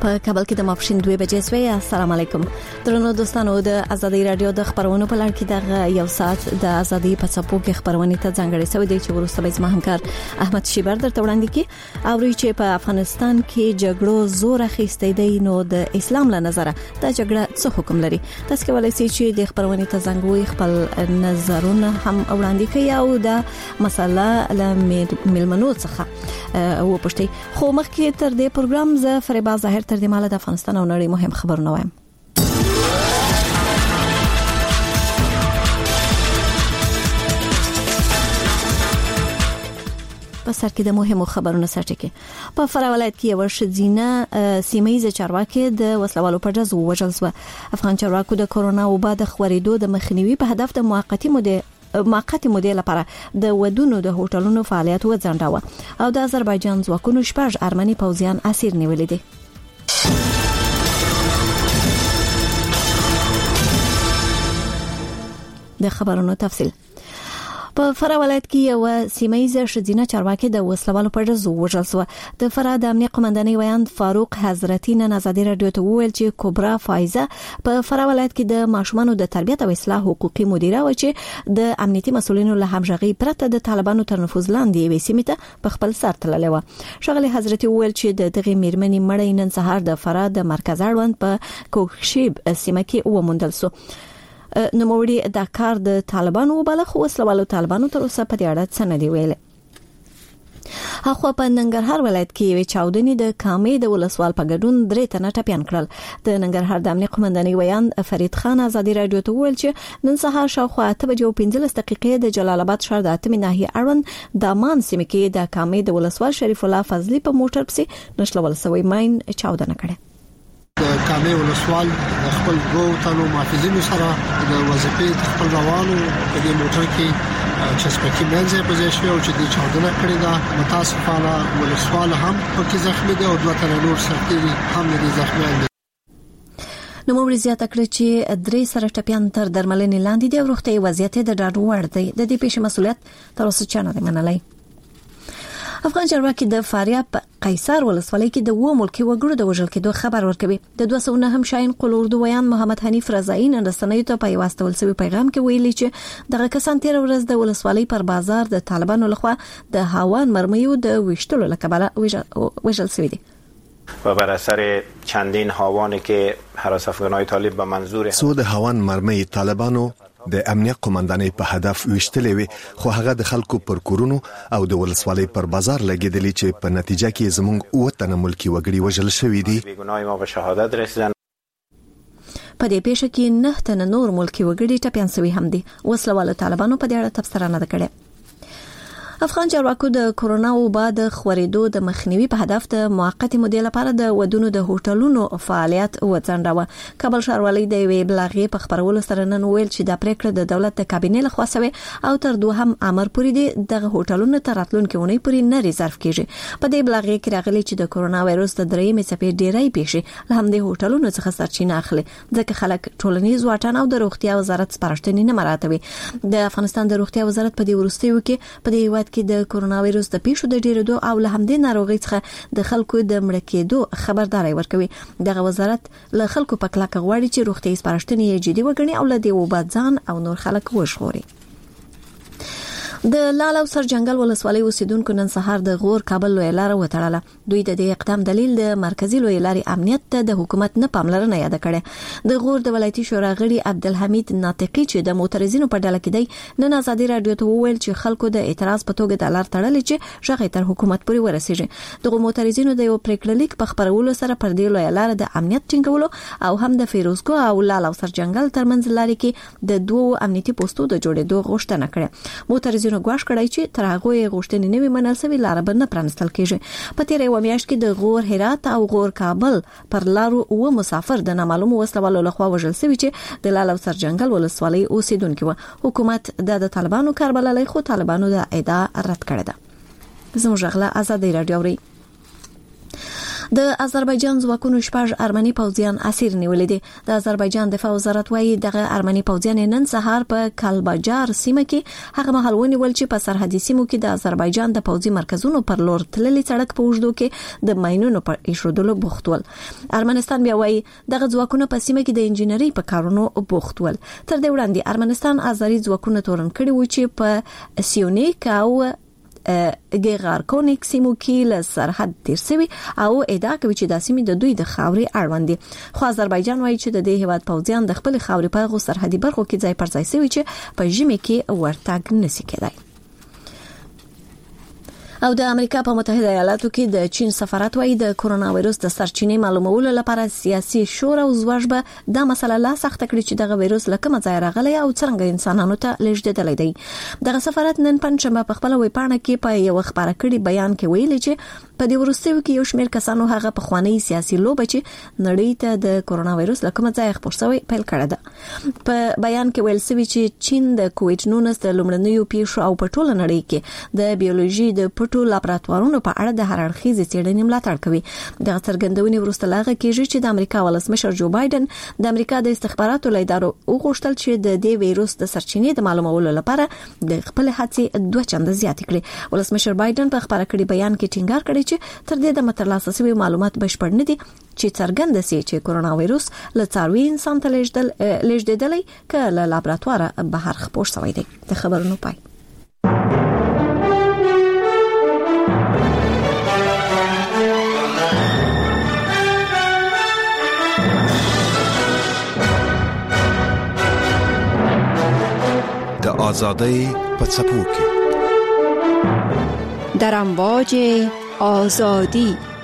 په کابل کې د ماپښین 2 بجې سوی. السلام علیکم درنو دوستانو، د ازادي رادیو د خبرونو په لړ کې د یو ساعت د ازادي په څپو کې خبرونه ته ځانګړې شوې دي چې ورسته به زما همکار احمد شیبر درته وړاندې کړي. او چې په افغانستان کې جګړو زور اخیستی دی، نو د اسلام له نظره دا جګړه څه حکم لري؟ تاسو کولای شئ چې د خبرونه ته زنګوي خپل نظرونه هم وړاندې کړئ او د مسله له ملمنو څخه و پښتي. خو مخکې تر دې پروګرام ز فریبا ظاهر تر دې ماله د افغانستان او نړۍ مهم خبرونه وایم. په سر کې د مهمو خبرونو سرټکی. په فراه ولایت کې یو شذینه سیمایي چارواکي د وسلوالو په جزو وژل شو. افغان چارواکو د کورونا وبا د خورېدو د مخنیوي په هدف د موقتی مودې لپاره د ودونو د هوټلونو فعالیت وځنډاوه او د آذربایجان ځواکونو شپږ ارمني پوځیان اسیر نیولې دي. د خبرونو تفصیل. په فراه ولایت کې یو سیمایي شذینه چارواکي د وسلوالو په جزو وژل شو. د فراه د امنیت قومندانۍ ویاند فاروق حضرتي نن ازادي رادیو ته وویل چې کبرا فایزه په فراه ولایت کې د ماشومانو د تربیت او اصلاح حقوقي مدیره و چې د امنیتي مسولینو له همغږي پرته د طالبانو تر نفوذ لاندې وې سیمه ته په خپل سر تللې و. شغله حضرتي وویل چې د دغه میرمنې مړی نن سهار د فراه د مرکز اړوند په کوکشیب سیمه کې وموندل شو. نوموړي د کار د طالبانو وبلغ وسلوالو طالبانو تر اوسه په دې اړه څه نه دی ویلي. اخو په ننګرهار ولایت کې یو چاودنی د کامې د ولسوال په ګډون 3 تنه ټپيان کړل. د ننګرهار د امنیت قومندانۍ ویاند فرید خان ازادي رادیو ته وویل چې نن سهار شاوخوا 8:15 دقیقې د جلال آباد ښار د اتمې ناحیه اړوند د مان سیمه کې د کامې د ولسوال شریف الله فضلی په موټر پسې نشلول سوی ماین چاودنه کړه. د کامې ولسوال خپل دوه تنو محافظینو سره د وظیفې خپل روانو په دې موټر کې چې سپکی منځه په ځای شو چې د چاودنه کړې ده. متاسفانه ولسوال هم پکې زخمی دي او دوه تن نور سرتیري هم دي زخمی دي. نو موږ زیاته کړ چې 3 سره ټپيان تر درملنې لاندې دي او روغتي وضعیت د ډاډ وړ دی. د دې پیښې مسؤلیت تر اوسه چا نه منلای. افغان چارواکي د فاریاب قیصر ولسوالۍ کې د وو ملکی وګړو د وژل کېدو خبر ورکوي. د 209 هم شاین قلوردو ویان محمد حنیف رضایی نن رسنیو ته په واستول سوي پیغام کې ویلي چې دغه کسان تیر ورځ د ولسوالۍ پر بازار د طالبانو لخوا د هاوان مرمیو د وشتلو لکبله وژل شوی دي. و بر اثر چندین هاوانی که هراس افغانای طالب به منظور سود هاوان مرمی طالبانو د امنیت قومندانۍ په هدف وشتلې وي، خو هغه د خلکو پر کورونو او د ولسوالۍ پر بازار لګیدلی چې په نتیجه کې زموږ وطن ملکی وګړي وژل شوی دي. بیگناه ما به شهادت رسیدن. په دې پیښه کې 9 تن نور ملکی وګړي ټپيان شوي هم دي. وسلوال طالبانو په دې اړه تبصره نه کړې. افغان چارواکو د کورونا وبا د خورېدو د مخنیوي په هدف د موقتی مودې لپاره د ودونو د هوټلونو فعالیت وځنډاوه. کابل ښاروالۍ د وی بلاغې په خبرولو سره نن ویل چې د پریکړه د دولت د کابینې لخوا شوی او تر دوهم امر پورې د دغه هوټلونو ته راتلونکي ونې پورې نه ریزرف کیږي. په دې بلاغې کې راغلي چې د کورونا وایروس د درېمې څپې ډېرای پیښې له همدې هوټلونو څخه سرچینه اخلي، ځکه خلک ټولنیز واټن او د روغتیا وزارت سپارښتنې نه مراعاتوي. د افغانستان د روغتیا وزارت په دې وروستیو کې په دې کې د کورونا وایروس د پیښو د ډیرېدو او له همدې ناروغي څخه د خلکو د مړ کېدو خبرداري ورکوي. دغه وزارت له خلکو په کلکه غواړي چې روغتي سپارښتنې جدي وګڼي او له دې وبا ځان او نور خلک وژغوري. د لال او سر جنگل ولسوالۍ اوسیدونکو نن سهار د غور کابل لوی لار وټړله. دوی د دې اقدام دلیل د مرکزی لوی لارې امنیت ته د حکومت نه پاملرنه یاد کړي. د غور د ولایتي شورا غړي عبدالحمید ناطقي چې د موترزینو په ډله کې دی نن ازادي رادیو ته وویل چې خلکو د اعتراض په توګه د لار تړلې چې ژغې تر حکومت پورې ورسیږي. دغه موترزینو د یو پریکړه لیک په خبرولو سره پر دې لوی لار د امنیت ټینګولو او هم د فیروزکو او لال او سر جنگل ترمنځ لارې کې د دوه امنیتي پوسټو د جوړېدو غوښتنه کړې. موترزینو غواړي کړی چې تر هغه غوښتنې نه وي منل سوي لار به نه پرانستل کېږي. په تیرې و میاشت کې د غور هرات او غور کابل پر لارو و مسافر د نامعلومو وسلوالو لخوا وژل شوي چې د لال او سر جنگل ولسوالۍ اوسیدونکو و. حکومت د طالبانو کاربللای خو طالبانو د ادعا رد کړې ده. زموږ غلا ازادي رادیو. د آذربایجان ځواکونو شپږ ارمني پوځیان اسیر نیولې دي. د آذربایجان دفاع وزارت وايي دغه ارمني پوځیان نن سهار په کالباجار سیمه کې هغه مهال ونیول چې په سرحدي سیمو کې د آذربایجان د پوځي مرکزونو پر لور تللي سړک په اوږدو کې د ماینونو پر ایښودلو بوخت ول. ارمنستان بیا وايي دغه ځواکونه په سیمه کې د انجنیری په کارونو بوخت ول. تر دې وړاندې ارمنستان آذری ځواکونه تورن کړي و چې په سیونیک او ګیغارکونیک سیمو کې له سرحد تیر شوی او ادعا کوي چې د سیمې د دوی د خاورې اړوند دي. خو آذربایجان وايي چې د دې هیواد پوځیان د خپل خاورې په غو سرحدي برخو کې ځای پر ځای شوی چې په ژمي کې ورتګ نشي کېدای. او د امریکا په متحده ایالاتو کې د چین سفارت وايي د کرونا وایروس د سرچینې معلومولو لپاره سیاسي شور او زوج به دا مسله لا سخت کړي چې دغه وایروس لکه ځای راغلی او څنګه انسانانو ته لېږدېدلی دی. دغه سفارت نن پنځمه په خپل ویب پاڼه کې په یو خبره کړي بیان کې ویلي چې په دې وروستیو کې یو شمېر کسانو هغه په خواني سیاسي لوبه چې نړۍ ته د کرونا وایروس لکه ځای خبر شوی پیل کړه ده. په بیان کې ویل شوی چې چین د کووډ 19 د لومړنیو پیښو او په ټوله نړۍ کې د بیولوژي د پټو لابراتوارونو په اړه د هر اړخیزې څېړنې ملاتړ کوي. د څرګندونې وروسته لاغه کېږي چې د امریکا ولسمشر جو بایدن د امریکا د استخباراتو له ادارو وغوښتل چې د دې وایروس د سرچینې د معلومولو لپاره د خپل هڅې 2 چنده زیات کړي. ولسمشر بایدن په خبره کړي بیان کې ټینګار کړی چې تر دې د مترلاسه شوی معلومات بشپړ نه دي چې څرګند شي چې کرونا وایروس له څاروي انسان ته لېږدېدلی که له لابراتواره بهر خپور شوی دی. د خبرونو پای. د آزادۍ په څپو کې در امواج آزادی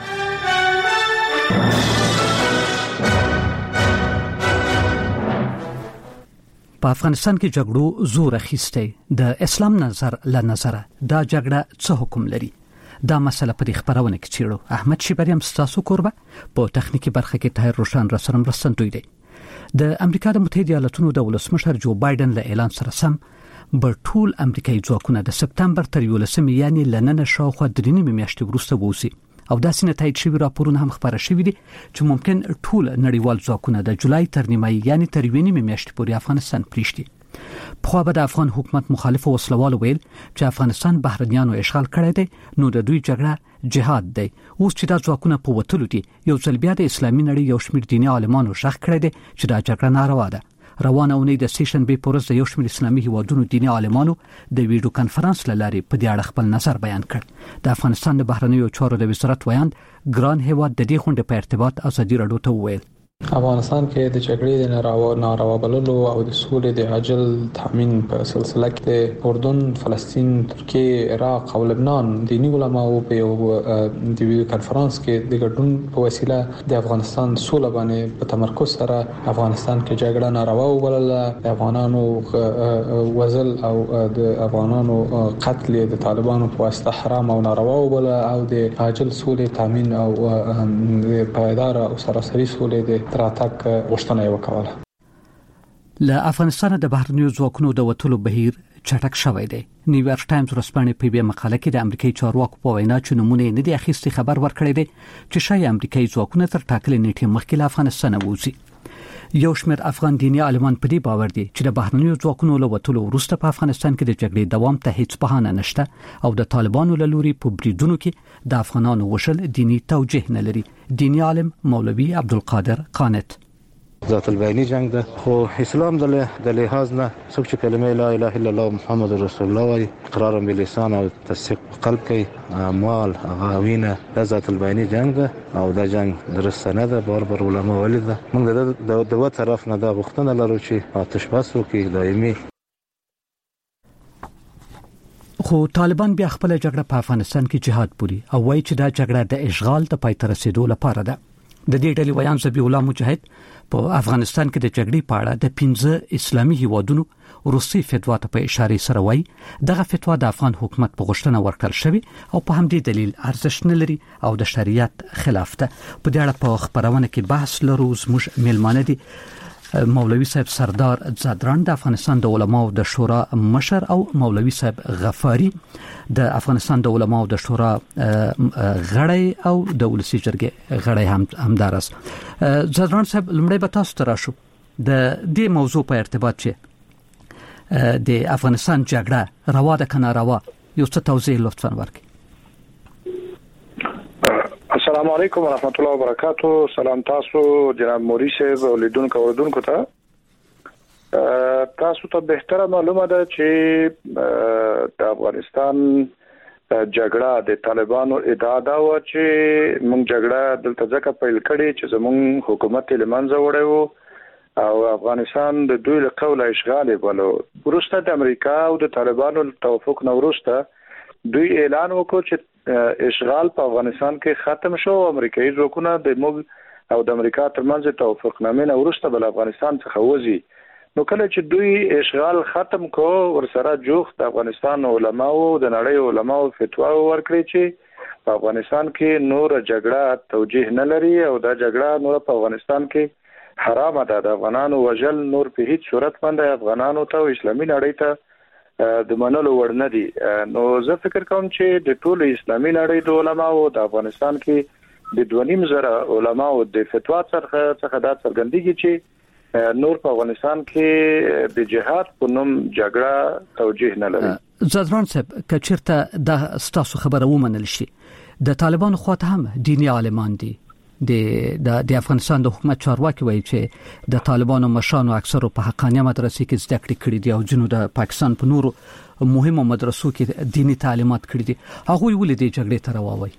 په افغانستان کې جګړو زور اخیسته. د اسلام نظر له نظره دا جګړه څه حکم لري؟ دا مسله په خبرونه کې چیرو احمد شیبریم ستاسو قربه په تخنیکی برخه کې طاهر روشن را سره مرستندوی دی. د امریکا د متحده ایالاتونو د ولسمشر جو بایدن له اعلان سره سم بر ټول امریکایي ځواکونه د سپتمبر تر 11 یعنی لننه شاوخوا 3 میاشتې وروسته ووسی او داسې نتایج شوی راپورونه هم خبره شوی دي چې ممکن ټول نړیوال ځواکونه د جولای تر نیمایي یعنی تر 1 میاشتې پورې افغانستان پریږدي. په خو به د افغان حکومت مخالف وسلوال ویل چې افغانستان بهرنیانو اشغال کړی دی نو د دوی جګړه جهاد دی. اوس چې دا ځواکونه په وتلو دي یو ځل بیا د اسلامي نړۍ یو شمېر دیني عالمانو شخ کړی دی چې دا جګړه ناروا ده. روانه اونۍ د سیشن بي پورز د یو شمېر اسلامي هیوادونو دیني عالمانو د ویډیو کانفرنس لاري په دې اړه خپل نظر بیان کړ. د افغانستان د بهرنیو چارو د وزارت ویاند ګران هیواد د دې غونډې په ارتباط ازادي راډیو ته وویل افغانستان کې د جګړې د ناروا بللو او د سولې د عاجل تامین په سلسله کې د اردن، فلسطین، ترکیه، عراق او لبنان دینی علماو په یو د ویډیو کانفرنس کې د ګډون په وسیله د افغانستان سوله باندې په تمرکز سره افغانستان کې جګړه ناروا وبلله، د افغانانو وژل او د افغانانو قتل د طالبانو په واسطه حرام او ناروا وبلله او د عاجل سولې تامین او د پایدار او سراسري سولې د تراتک غوښتنه وکړه. له افغانستان د بهرنیو ځواکونو د وټولو بهیر چټک شوی دی. نیویارک ټایمز ورسپانې په یوه مقاله کې د امریکایي چارواکو په وینا چې نمونه نه دی اخیستي خبر ورکړی دی چې شای امریکایي ځواکونه تر ټاکلې نیټې مخکې له افغانستان ووځي. یو شمېر افغان دیني عالمان په دې باور دي چې د بهرنیو ځواکونو له وټولو وروسته په افغانستان کې د جګړې دوام ته هیڅ بهانه نشته او د طالبانو له لوري په بریدونو کې د افغانانو وشل دینی توجیه نه لري. دینی عالم مولوی عبدالقادر قانت ذات البینی جنگ ده خو اسلام د لحاظ نه څوک چې کلمه لا اله الا الله محمد رسول الله وایي اقرار باللسان او تصدیق په قلب کوي اعمال غاوینه د ذات البینی جنگ ده او دا جنگ درست نه ده. بار علماء ولید موږ د دوه طرف نه دا غوښتنه لرو چې آتش بس وکړي دایمي. خو طالبان بیا خپل جګړه په افغانستان کې جهاد بولي او وایي چې دا جګړه د اشغال د پای ته رسیدو لپاره ده. د دې ډلې ویان ذبیح الله مجاهد په افغانستان کې د جګړې په اړه د 15 اسلامي هیوادونو روسي فتوا ته په اشاره سره وایي دغه فتوا د افغان حکومت په غوښتنه ورکړل شوی او په همدې دلیل ارزښت نه لري او د شریعت خلاف ده. په دې اړه په خبرونه کې بحث لرو. زموږ میلمانه دي مولوي صاحب سردار زادران د افغانستان د علماو د شورا مشر او مولوي صاحب غفاری د افغانستان د علماو د شورا غړی او د ولسی جرګې غړی همدارس. زادران صاحب لمړی به تاسو ته راشو د دې موضوع په ارتباط چې د افغانستان جګړه روا ده کنه روا یو څه توضیح لطفا ورکړئ. السلام علیکم ورحمت الله وبرکاتہ. سلام تاسو جناب موري صاحب او لیدونکو اوردونکو ته. تاسو ته بهتره معلومه ده چې د افغانستان جګړه د طالبانو ادعا دا و چې موږ جګړه دلته ځکه پیل کړې چې زموږ حکومت له منځه وړی وو او افغانستان د دوی له قوله اشغال بولو. وروسته د امریکا او د طالبانو توافق نه وروسته دوی اعلان وکړ چې اشغال په افغانستان کې ختم شو. امریکایي ځواکونه د موږ او د امریکا ترمنځ توافقنامه نه وروسته بل افغانستان څخه وځي. نو کله چې دوی اشغال ختم کو ورسره جوخت د افغانستان علماو د نړۍ علماو فتوا ورکړي چې په افغانستان کې نور جګړه توجیه نه لري او دا جګړه نور په افغانستان کې حرام ده. د افغانانو وجل نور په هیڅ صورت باندې افغانانو ته او اسلامي نړۍ ته د منلو وړ نه دي. نو زه فکر کوم چې د ټولو اسلامي نړۍ د علماو د افغانستان کې د 2.5 علماو د فتوا څخه دا څرګندېږي چې نور په افغانستان کې د جهاد په نوم جګړه توجیه نه لري. زادران صاحب کچرته د ستاسو خبره ومنل شي د طالبانو خواته هم دینی عالمان دي د افغانستان د حکومت چارواکي وایي چې د طالبانو مشرانو اکثرو په حقانيه مدرسې کې زده کړې کړې دي او جنو د پاکستان په نورو مهمو مدرسو کې دینی تعلیمات کړې دي. هغه ولې د جګړې ته راووي؟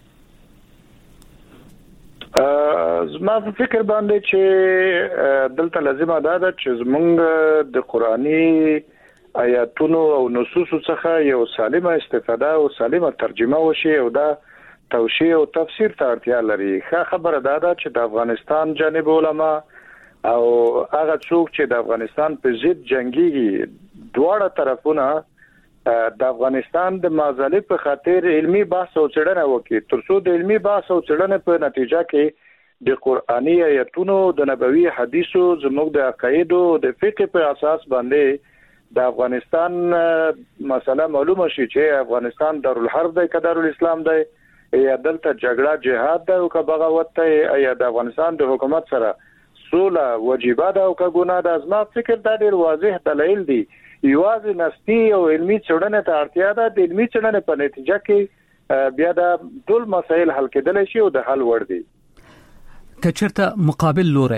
زما په فکر باندې چې دلته لازمه ده چې زمونږ د قرآني آیاتونو او نصوصو څخه یو سالمه استفاده او سالمه ترجمه وشي او دا توشیح او تفسیر ته اړتیا لري. ښه خبره ده چې د افغانستان جانب علما او هغه څوک چې د افغانستان په ضد جنگيږي دواړه طرفونه د افغانستان د معضلې په خاطر علمی بحث او څېړنه وکړي ترڅو د علمی بحث او څېړنې په نتیجه کې د قرآني آیاتونو د نبوي حدیثو زموږ د عقایدو د فقه په اساس باندې د افغانستان مسله معلومه شي چې افغانستان دارالحرب دی که دارالاسلام دی یا دلته جګړه جهاد ده او که بغاوت ده یا د افغانستان د حکومت سره سوله واجبه ده او که ګناه ده. زما فکر دا ډیر واضح دلایل دي. یوازې نسبی او علمی څېړنې ته اړتیا ده. د علمی څېړنې په نتیجه کې بیا د ټول مسایل حل کېدلی شي او د حل وړ دي. کچرته مقابل لوري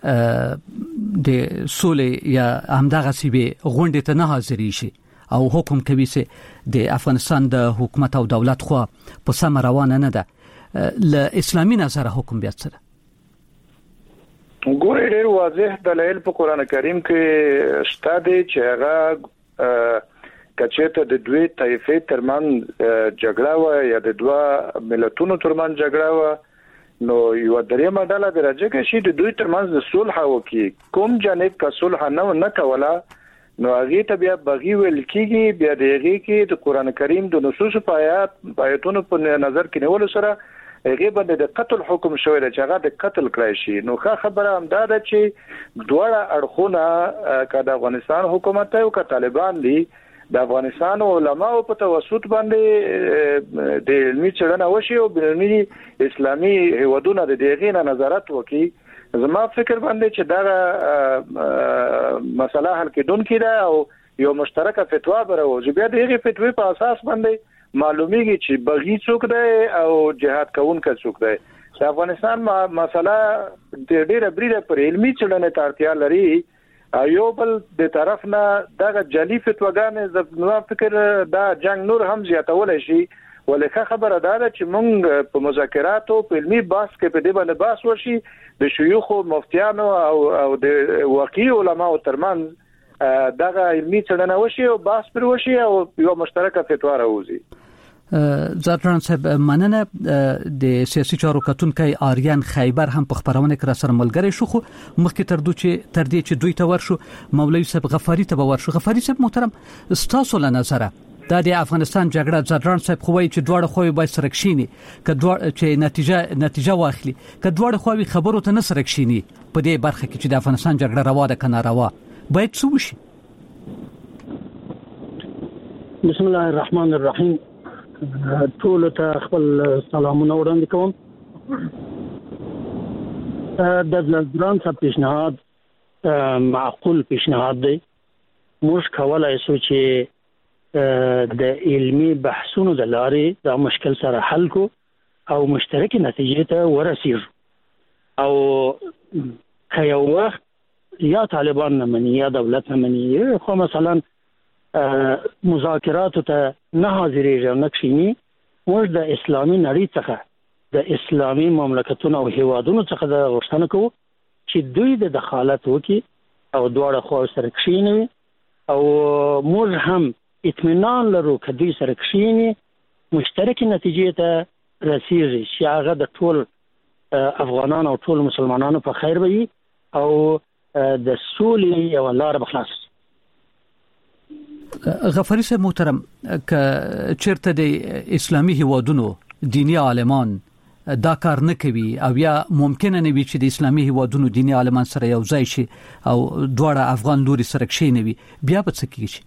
د سولې یا همدغه سیبه غونډې ته نه حاضرې شي او حکم کوي چې د افغانستان د حکومت او دولت خو په سم روانه نه ده ل اسلامي نظر حکم بیا څه ده؟ ګورې ډېر واضح دلایل په قران کریم کې شته دي چې هغه کچته د دوی طایفې ترمن جګړه و یا د دوه ملتونو ترمن جګړه و نو یو درېمه ډله درجه کې شي د دوی ترمن د صلح وکړي. کوم جانب کا صلح نه کوله نو هغه ته بیا بغي ویل کیږي. بیا دغه کې د قران کریم د نصوص په آیاتونو په نظر کې نیول سره هغه باندې د قتل حکم شوی دی چې هغه د قتل کړی شي. نو ښه خبره هم ده چې دواړه اړخونه که د افغانستان حکومت او که طالبان دي د افغانستان علماو په توسط باندې د علمي څېړنه وشي او بینالمللي اسلامي هیوادونه د دغه نه نظارت وکړي. زما فکر باندې چې دا مسله حل کېدونکې ده او یو مشترکه فتوا بروي. بیا د هغې فتوی په اساس باندې معلومیږي چې بغي څوک دی او جهاد کوونکی څوک دی. د افغانستان مسله د ډېره بریده پر علمي څېړنې ته اړتیا لري. یو بل د طرف نه دغه جعلي فتواګانې زما فکر دا جنگ نور هم زیاتولی شي. ولکه خبره ده چې موږ په مذاکراتو په علمي بحث کې په دې باندې بحث وشي د شيوخ او مفتیانو او د واقعي علماو ترمنځ دغه علمي څېړنه وشي او بحث پر وشي او یو مشترکه فتوا راوځي. زادران صاحب مننه. د سیاسي چارو کتونکي آریان خیبر هم په خبرونه کې را سره ملګری شو خو مخکې تر دې چې دوی ته ورشو مولوي صاحب غفاری ته ورشو. غفاری صاحب محترم ستاسو له نظره د افغانستان جګړه ځدران صاحب خووي چې دواړه خوې باید سره کښینی چې نتیجه واخلي دواړه خوې خبرو ته نه سره کښینی په دې برخه کې چې د افغانستان جګړه روا ده کنه روا باید څه وشي. بسم الله الرحمن الرحیم. ټول ته خپل سلامونه وړاندې کوم. د ځدران صاحب پیشنهاد معقول پیشنهاد دی. موږ کولای شو چې د علمي بحثونو د لارې دا مشکل سره حل کو او مشترک نتیجې ته ورسیږو او که یو وخت یا طالبان نه مني یا دولت نه مني خو مثلا مذاکراتو ته نه حاضرېږي او نه کښیني موږ د اسلامي نړۍ څخه د اسلامي مملکتونو او هیوادونو څخه د غوښتنه کوو چې دوی د دخالت وکړي او دواړه خوا سره کښینوي او موږ هم اطمینان لرو چې دوی سره کښیني مشترک نتیجې ته رسیږي چې هغه د ټول افغانانو او ټول مسلمانانو په خیر وي او د سولې یو لار بخلاص. غفاری صاحب محترم ک چیرته د اسلامي هیوادونو دینی عالمان دا کار نه کوي او یا ممکنه نه وي چې د اسلامي هیوادونو دینی عالمان سره یو ځای شي او دواړه افغان لوري سره کښینوي بیا به څه کیږي؟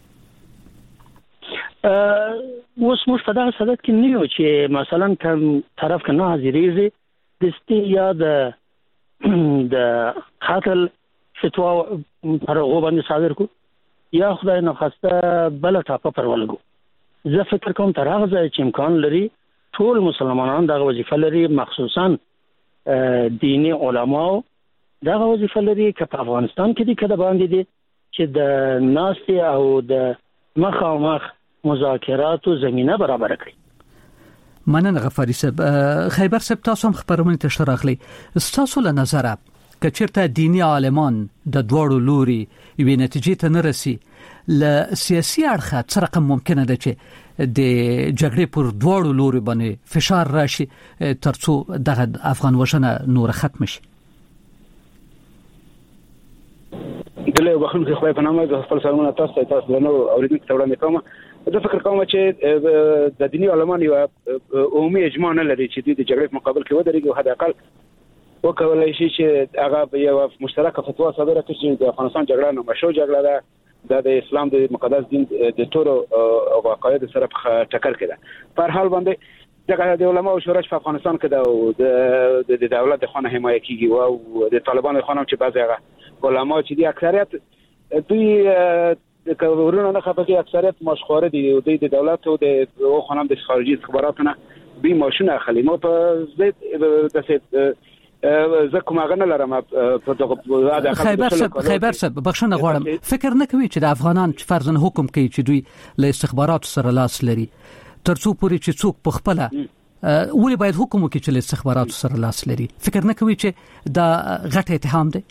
اوس موږ په دغه صدد کې نه یو چې مثلا کوم طرف کې نه حاضرېږي د یا د قتل فتوا پر هغه باندې صادر کو یا خدای نه خواسته بل ټاپه پر ولګو. زه فکر کوم تر هغه ځای چې امکان لري ټول مسلمانان دغه وظیفه لري مخصوصا دینی علماو دغه وظیفه لري چې په افغانستان کې د کده باندې دي چې د ناستي او د مخامخ مذاکراتو زمينه برابر کړي. مننه غفاری صاحب. خیبر صاحب تاسو هم خبرونه تشراخلی تاسو له نظر کچرته دینی عالمان د دوړو لوري یوې نتیجې ته نه رسی ل سیاسي اړخه څه رقم ممکنه ده چې د جګړې پر دوړو لوري باندې فشار راشي ترڅو دغه افغان وژنه نور ختم شي؟ دله وختونه خو په نامه د خپل سلامونه تاسو نو اوریدونکو ته وړاندې کوم. زه فکر کوم چې د دینی علماء یو عمومي اجماع نه لري چې د جګړې په مقابل کې ودرېږي او حد اقل وکولای شي چې هغه یو مشترکه فتوا صادره کړي چې د افغانستان جګړه نه مشروع جګړه ده د اسلام د مقدس دین د تورو او عقاید سره ټکر کړي. په هر حال باندې د علماء شورا په افغانستان کې د دولت د خانه حمایت کیږي او د طالبانو خانم چې بعضی علماء چې د اکثریت دوی کورونه نه خپل اکثریت مشخوره دي د دولت او د خانم د خارجي استخباراتو نه به ماشونه اخلي. مو په زه کوم غنه لرم په دغه خیبر صاحب بخښنه غواړم فکر نه کوي چې د افغانان فرضاً حکم کوي چې دوی له استخباراتو سره لاس لري ترڅو پورې چې څوک په خپل ولې باید حکم وکړي چې له استخباراتو سره لاس لري؟ فکر نه کوي چې دا غټ اتهام دی؟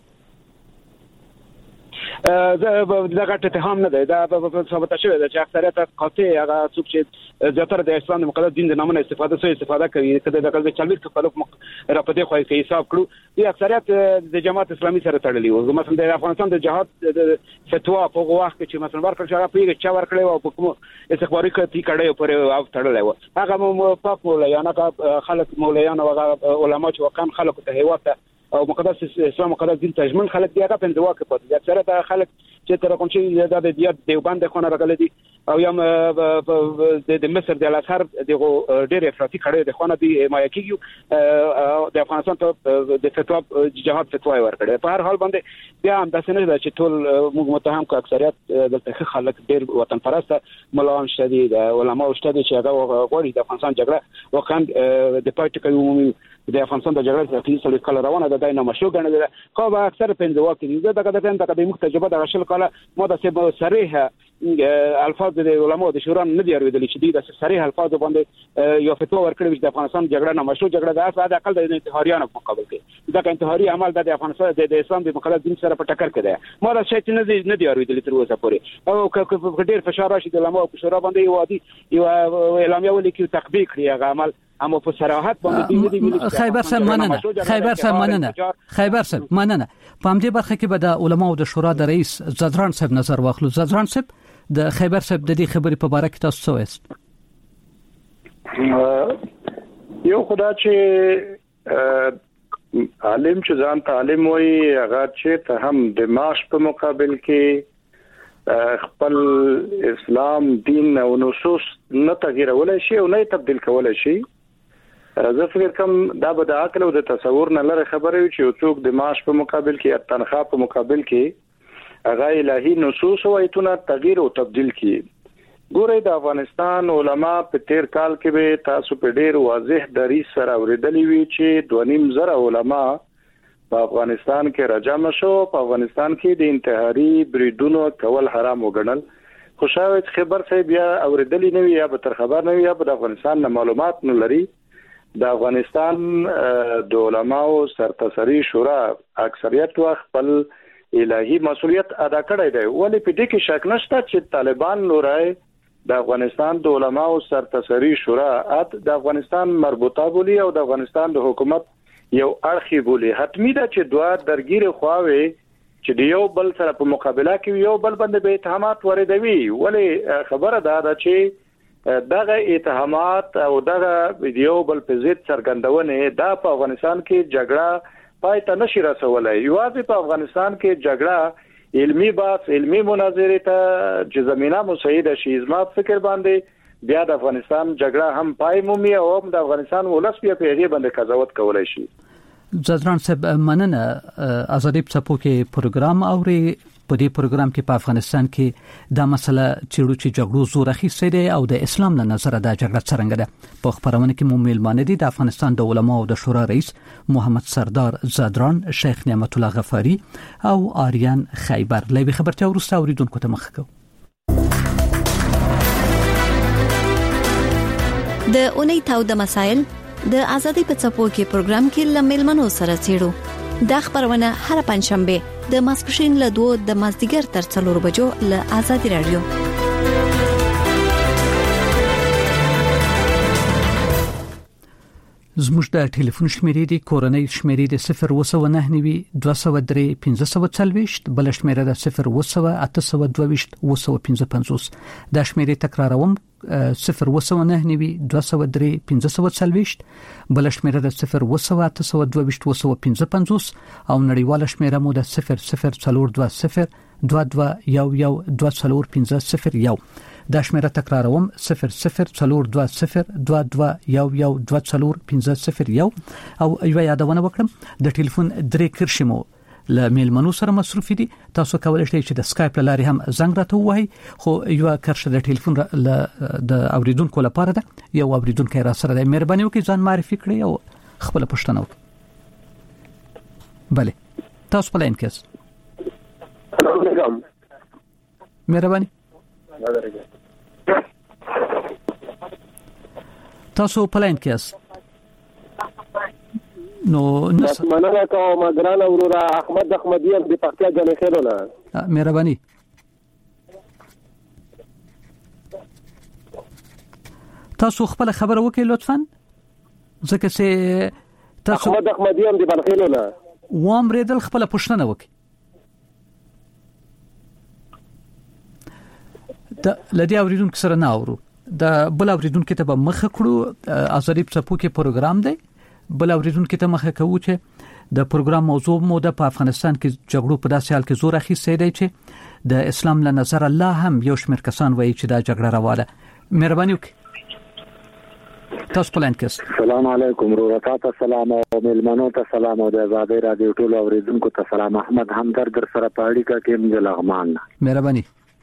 دا غټ اتهام نه دی. دا په ثابت شوی دی چې اکثریت قاطع هغه څوک چې زیاتره د اسلام مقدس دین د نامه استفاده کوي کله د کله چلوي خلک را پدې خو کې حساب کړو د اکثریت د جماعت اسلامي سره تړلي وو. مثلا د افغانستان د جهاد فتوا په وخت کې مثلا ورکړ چې هغه پیګه چا ورکړي او په کوم استخباري کې کړي پر او تړلې و هغه پاک مولایانه خلک مولایانه او علما چې وکم خلکو ته هیوته او مقدس اسلام مقدس دین تجمل خلک دی هغه په دواکه پاتې اکثریت خلک چې تر کوم چې د دیوبند خونه راغلي دي او یم د مصر د الازهر دغه ډېر افراطي کړي د خونه دی حمایت کیږي د افغانستان ته د فتوا جهاد فتوا ورکړي. په هر حال باندې بیا هم د سنې چې ټول موږ متهم کو اکثریت دلته خلک ډېر وطن پرست ملان شدي د علماء شته چې هغه غوړي د افغانستان جګړه وکړ د پاتې کوي د افغانستان د جګړې په تیسل کله روانه ده داینه مشروع ګڼل خو به اکثر پنځه وخت دي دغه د مختجبه د غشل کله ما د صریح الفاظ د علماء د شورا نه دی اوریدل چې د صریح الفاظ باندې یو فتوا ورکړي چې د افغانستان جګړه نه مشروع جګړه ده په اقل د انتحاریانو په مقابل کې دا انتحاري عمل د افغانستان د اسلام د مقدس دین سره په ټکر کې ده. ما دا شي نه دی اوریدل تر اوسه پورې او ډېر فشار راشي د علماء په شورا باندې یو اعلامیه ولیکي تطبیق کړي هغه عمل اما په صراحت باندې خیبر صاحب مننه په همدې برخه کې به د علماو د شورا د رئیس زدران صاحب نظر واخلو. زدران صاحب د خیبر صاحب د دې خبرې په اړه کې تاسو څه وایئ؟ یو خدای چې عالم چې ځان ته عالم وي هغه چې ته هم د معاش په مقابل کې خپل اسلام دین او نصوص نه تغیرولای شي او نه تبديل کولای شي. زه فکر کوم دا به د عقل او د تصور نه لره خبره وي چې څوک د معاش په مقابل کې یا تنخواه په مقابل کې هغه الهي نصوص او ایتونه تغییر او تبديل کړي. ګوره د افغانستان علما په تیر کال کې به تاسو په ډیر واضح دریځ سره اوریدلی وی چې 2.5 علما په افغانستان کې راجم شو. په افغانستان کې د انتحاري بریدونو کول حرام وګڼل. خوشاوت خبر صاحب یا اوریدلی نه یا به تر خبر نه یا په افغانستان نه معلومات نه لري. د افغانستان د علماو سرتاسري شورا اکثریت وخت خپل الهي مسؤلیت ادا کړی دی. ولی په دې کې شک نشته چې طالبان لورای د افغانستان د علماو سرتاسري شورا د افغانستان مربوطه بولی او د افغانستان د حکومت یو اړخي بولی. حتمی ده چې دوه درګیر خواوي چې د یو بل سره په مقابله کې یو بل باندې به اتهامات وردوي. ولی خبره ده چې دغه اتهامات او دغه یو بل په ضد څرګندونه د افغانستان کې جګړه پای ته نشي رسولای. یوازې په افغانستان کې جګړه علمی بحث علمی مناظره ته چې زمينه مساعده شي. زما فکر باندې بیا د افغانستان جګړه هم پای مومي او هم د افغانستان ولس بیا په هغه باندې قضاوت کولای شي. زدران صاحب مننه. ازادي په کې پروګرام اوري په دې پروګرام کې په افغانستان کې دا مسله چیرې چې جګړو زور اخیسته دی او د اسلام له نظره دا جګړه څنګه ده. په خبرونه کې مو میلمانه دي د افغانستان د علماو د شورا رئیس محمد سردار زدران، شیخ نعمت الله غفاری او آریان خیبر. لوي خبرته ورسته اوریدونکو ته مخکو. د اونۍ تاو د مسائل د ازادي په څپو کې پروګرام کې لملمنو سره چیرو. دا خبرونه هر پنځشنبه د ماسپښین له 2 د مازدیګر تر 4 بجو له ازادي رادیو. زموږ د ټلیفون شمیرې دی کورنۍ شمیرې د 029 203 1540 بل شمیره د 02822 255. دا شمیرې تکراروم 029 203 1540 بل شمیره د 02822 255 او نړیواله شمیره مو د 0042 2211 دا شمیره تکراروم 00422211 او یو یادونه وکړم د ټلیفون درې کرشمو ل میلمنو سره مصروف دي. تاسو کولای شئ چې د سکایپ لارې هم زنګ راته وایي. خو یو کرشه د ټلیفون د اوریدونکو لپاره ده. یو اوریدونکو را سره د مهرباني وکړئ ځان معرفي کړئ او خپل پوښتنه وکړئ. بله تاسو په لاین کې یاست. مهرباني تاسو په لاین کې یاست. نو مننه کوم ګران اورورا احمد احمدیان د پختیا جنې خیرونه. مهرباني تاسو خپل خبره وکړئ لطفا ځکه چې تاسو احمد احمدیان د بلخیلونه وام ریدل خپل پوښتنه وکړئ. د لدی اوریدونکو سره نه اورو. د بل اوریدونکو ته به مخ کړو. ازادي په څپو کې پروګرام دی. بل اوریدونکو ته مخ کوو چې د پروګرام موضوع مو د افغانستان کې جګړو په داسې حال کې زور اخیسته دی چې د اسلام له نظر الله هم یو شمېر کسان وایي چې دا جګړه رواله. مهرباني وکړئ تاسو په لاین کې. السلام علیکم ورحمت الله. سلام او ملمنو ته سلام او د آزادۍ رادیو ټول اوریدونکو ته سلام. احمد همدرد در سره پاړی کا کې موږ لغمان. مهرباني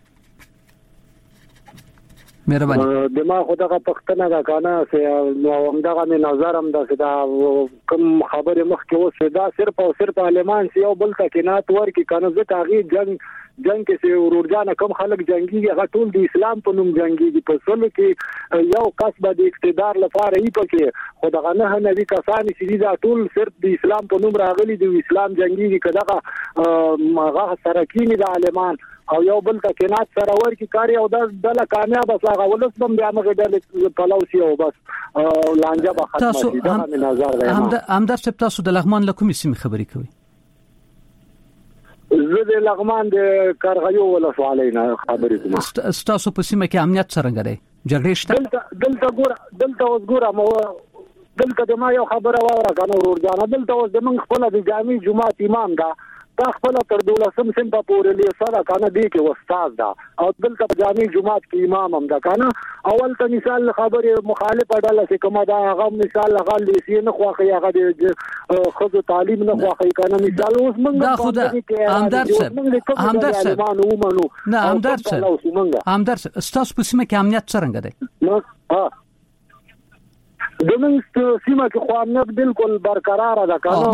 دما خدغه پښتنه دا کنه سه نو همدغه نظر هم دا کوم خبره مخ کې وسه دا صرف او صرف عالمان سی او بل تکینات ورکی کنه زه تاغي جنگ کې سه ورورجانه کوم خلک جنگي هغه ټول د اسلام په نوم جنگي دي. په سلو کې یو قصبه د اقتدار لپاره ای پکې خدغه نه نبی کسان چې دا ټول صرف د اسلام په نوم راغلي دي. اسلام جنگي دي کداغه هغه سرکینی د عالمان او یو بل تکینات سره ورکی کاری او د کامیاب اساغه ولس بم بیا مګه د پلاوسی او بس لانجه به ختمه شي. دا نظر دی. هم در سپ تاسو د لغمان لکومې سیمه خبرې کوي. زه د لغمان د کارغیو ولسوالۍ نه خبرې کوم. تاسو په سیمه کې امنیت څنګه دی؟ جګړې شته؟ دلته اوس ګوره دلته د ما یو خبره واوره کنه ورور جان. دلته اوس د من خپل د جامع جمعه امام دا خپل تر 12 سم په پورې لیسره کنه دی کې استاد دا او دلته په جامع جمعه کې امام هم دا کنه. اول ته مثال خبره مخالفه ډله چې کومه دا هغه مثال هغه لیسي نه خوخي هغه د خود تعلیم نه خوخي کنه مثال اوس موږ دا خود همدرد صاحب نه همدرد ستاسو په سیمه کې امنیت څنګه دی؟ دمن سیمه کې خو امنیت بالکل برقرار ده کنه.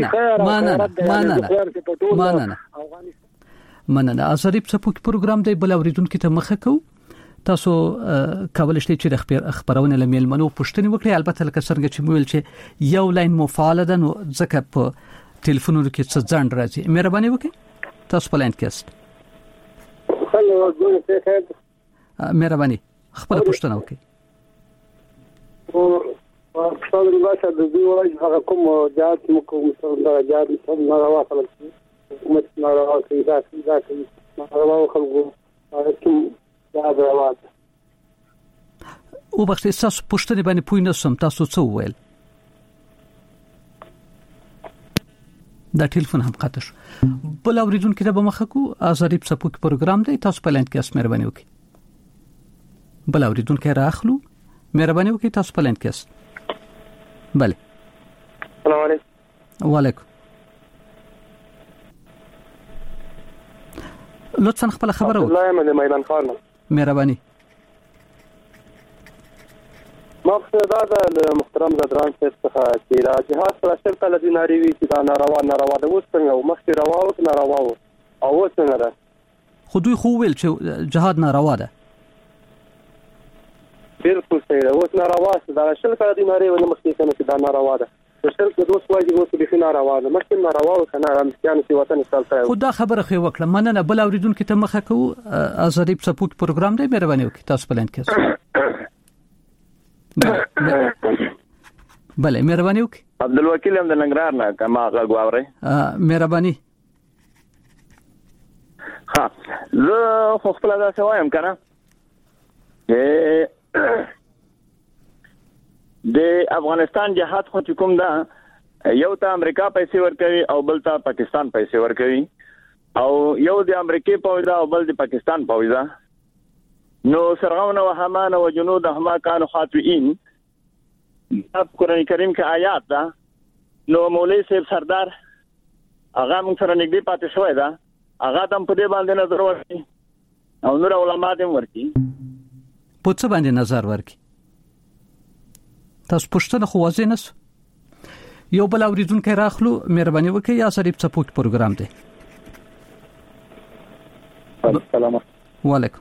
مننه ازادي څپوک پروګرام دی بل اوریدونکو ته مخه کو. تاسو کولای شئ چې د خبرونه لمل منو پښتني وکړي. البته لکه څنګه چې مویل چې یو لاین مفعال ده نو ځکه په ټلیفونونو کې څه ځند راځي. مهرباني وکړئ تاسو په لاین کې است. مهرباني خپل پښتنه وکړئ. استاد الباشا د دې وایي هغه کوم جات مکو مستند جات سم نه راوصل حکومت نه راوصل دا راو خلکو کوم جات راوصل او بخښه تاسو پښتني باندې پوی نه سم تاسو څه وویل؟ دا ټلیفون هم قطع شو. بل اوریدونکو ته به مخه کو. ازادي څپوک پروګرام دی تاسو په لاین کې اس. مهرباني وکړئ بل اوریدونکو راخلو. مهرباني وکړئ تاسو په لاین کې است. بله السلام علیکم. وعلیکم. لطفا خپل خبره وکړئ. الله من میدان خان. مهرباني. مقصد دا د محترم زدران څخه چې دا جهاد پر اثر کله دیناري وی چې دا ناروا د اوس څنګه او مخکې روا او ناروا او اوس څنګه ده. خو دوی خو ویل چې جهاد ناروا ده. بالکل صحیح ده. اوس ناروا ده. دا شل کله دیناري ونه مخکې کنه چې دا ناروا ده. شل کې دوه وایي اوس به ناروا ده. مخکې ناروا او کنه امکان چې وطن سالته. خو دا خبره خو وکړه. مننه بل اوریدونکو ته مخه کو. ازادي څپوک پروګرام دی. مهرباني وکړئ تاسو په لاین کې است. بله مهرباني وکړئ. عبدالوکیل هم د ننګرهار نه کما غواړي. مهرباني. ها زه خو خپل دا سوایم کنه د افغانستان جهاد خو کوم دا یو ته امریکا پیسې ورکوي او بل ته پاکستان پیسې ورکوي او یو د امریکای پوځ دا او بل د پاکستان پوځ دا. نو سرغون و حمان و جنود هما كانوا خاطئين. قرآن کریم کې آیات دا. نو مولوی صاحب سردار هغه موږ سره نږدې پاتې شوی دا. هغه تم په دې باندې نظر ورکړي او نور علما دې ورکړي. په څه باندې نظر ورکړي؟ تاسو پښتنه خو واځي نس. یو بل اوریدونکو راخلو. مهرباني وکړئ. یا سړي څپوک پروګرام دی. السلام علیکم.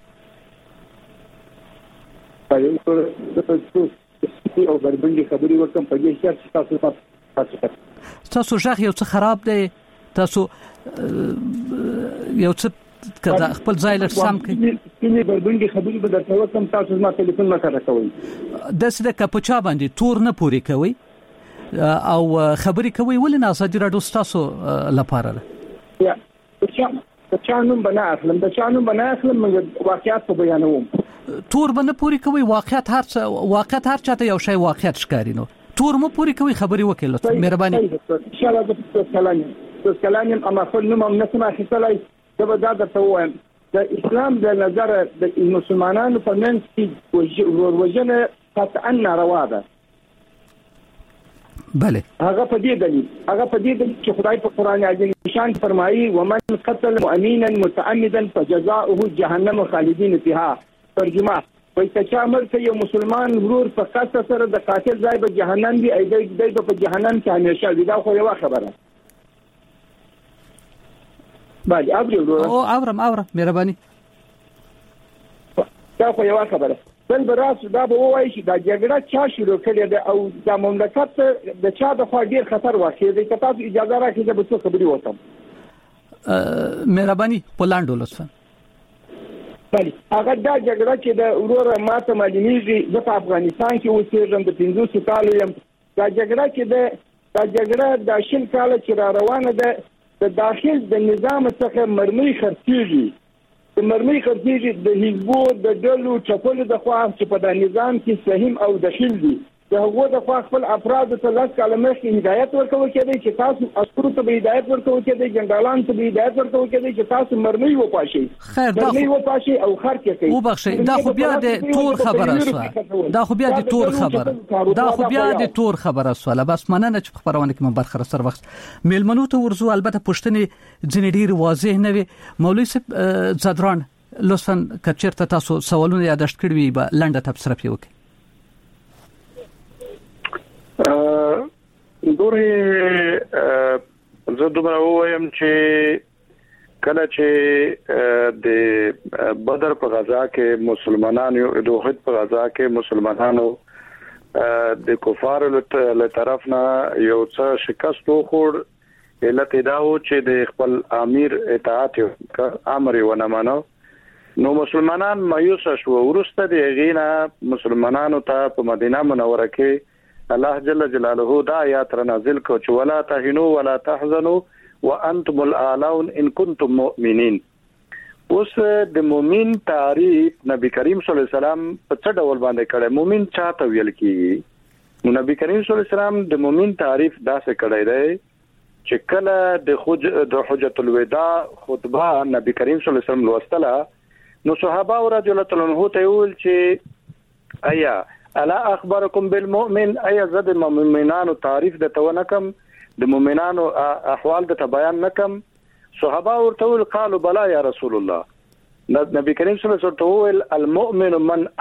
او بربنډي خبري وکم په دې شرط تاسو ژغ یو څه خراب دی. تاسو یو څه کدا خپل ځای لټ سم کړئ. کله بربنډي خبري به درته وکم تاسو ما ټلیفون ما سره کوي. داسې د کپچا باندې تور نه پوری کوي او خبري کوي. ولې نه ازادي راډیو تاسو لپاره ده؟ یا چانم بنا اصلم د چانم بنا اصلم واقعیت په بیانوم. تور باندې پوری کوي واقعیت هر چاته یو شی واقعیت ښکاری. نو تور مو پوری کوي خبري وکړئ لطفا. مهرباني. ان شاء الله د کلام اما خپل نوم هم نسمع خپلای دا درته وایم. د اسلام د نظر د مسلمانانو په منځ کې وجنه قطعا ناروا ده. بله هغه په دې دلیل چې خدای په قران عظیم شان فرمایي ومن قتل مؤمنا متعمدا فجزاؤه جهنم خالدین فيها. ترجمه وایي چې امر کوي مسلمان ورور په قصد سره د قاتل ځای په جهنم دی ایدای په جهنم کې همیشه وي. دا خو یو خبره. بله اورم مهرباني. دا خو یو خبره. بل براس دا به وایي چې دا جګړه چا شروع کړې ده او د مملکت د چا د خوا ډیر خطر واقع دی. که تاسو اجازه راکړئ به څه خبري وکړم. مهرباني پولاندو لطفا. بله هغه دا جګړه چې د ورور ماته معلومیږي زه په افغانستان کې اوسېږم د 500 کالو یم. دا جګړه د 10 کاله چې را روانه ده د داخل د نظام څخه مرمۍ خرڅېږي د مرمۍ خرڅېږي د حزبو د ډلو چپلو د خوا چې په د نظام کې سهم او دخیل دي د هغو د خوا خپل افراد ته لاس کاله مخکې هدایت ورکول کېدی چې تاسو عسکرو ته به هدایت ورکول کېدی جنرالانو ته به هدایت ورکول کېدی چې تاسو مرمۍ وپاشي مرمۍ وپاشي او خرڅ کوي وبخښئ دا خو بیا د تور خبره سوه دا خو بیا د تور خبره سوه بس مننه چې په خبرونه کې برخه سره وخت میلمنو ته ورزو البته پښتنې ځنې ډیر واضح نه وي مولوی صاحب زدران لطفا کچرته تاسو سوالونه یاداشت کړی وي به لنډه تبصره پیوکي دوره زه دومره وایم چې کله چې د بدر په غزا کې مسلمانانو د احد په غزا کې مسلمانانو د کفارو له طرف نه یو څه شکست وخوړ علت دا و چې د خپل امیر اطاعت امر ونه مانو نو مسلمانان مایوس شو ورسته د غینا مسلمانانو ته په مدینه منوره کې الله جل جلاله دا آیات را نازل کو چې ولا تهنوا ولا تحزنوا وانتم الاعلون ان كنتم مؤمنين اوس د مؤمن تعریف نبی کریم صلی الله علیه وسلم په څه ډول باندې کړي مؤمن چاته ویل کیږي نو نبی کریم صلی الله علیه وسلم د مؤمن تعریف داسې کړی دی چې کله د حجۃ الوداع خطبه نبی کریم صلی الله علیه وسلم لوستله نو صحابه رضی الله تعالی عنهم ته ویل چې ایا الا اخبركم بالمؤمن اي زد المؤمنان تعریف د تونکم د مؤمنانو احوال د بیان نکم صحابه ورته قالوا بلا يا رسول الله نبی کریم صلی الله علیه وسلم المؤمن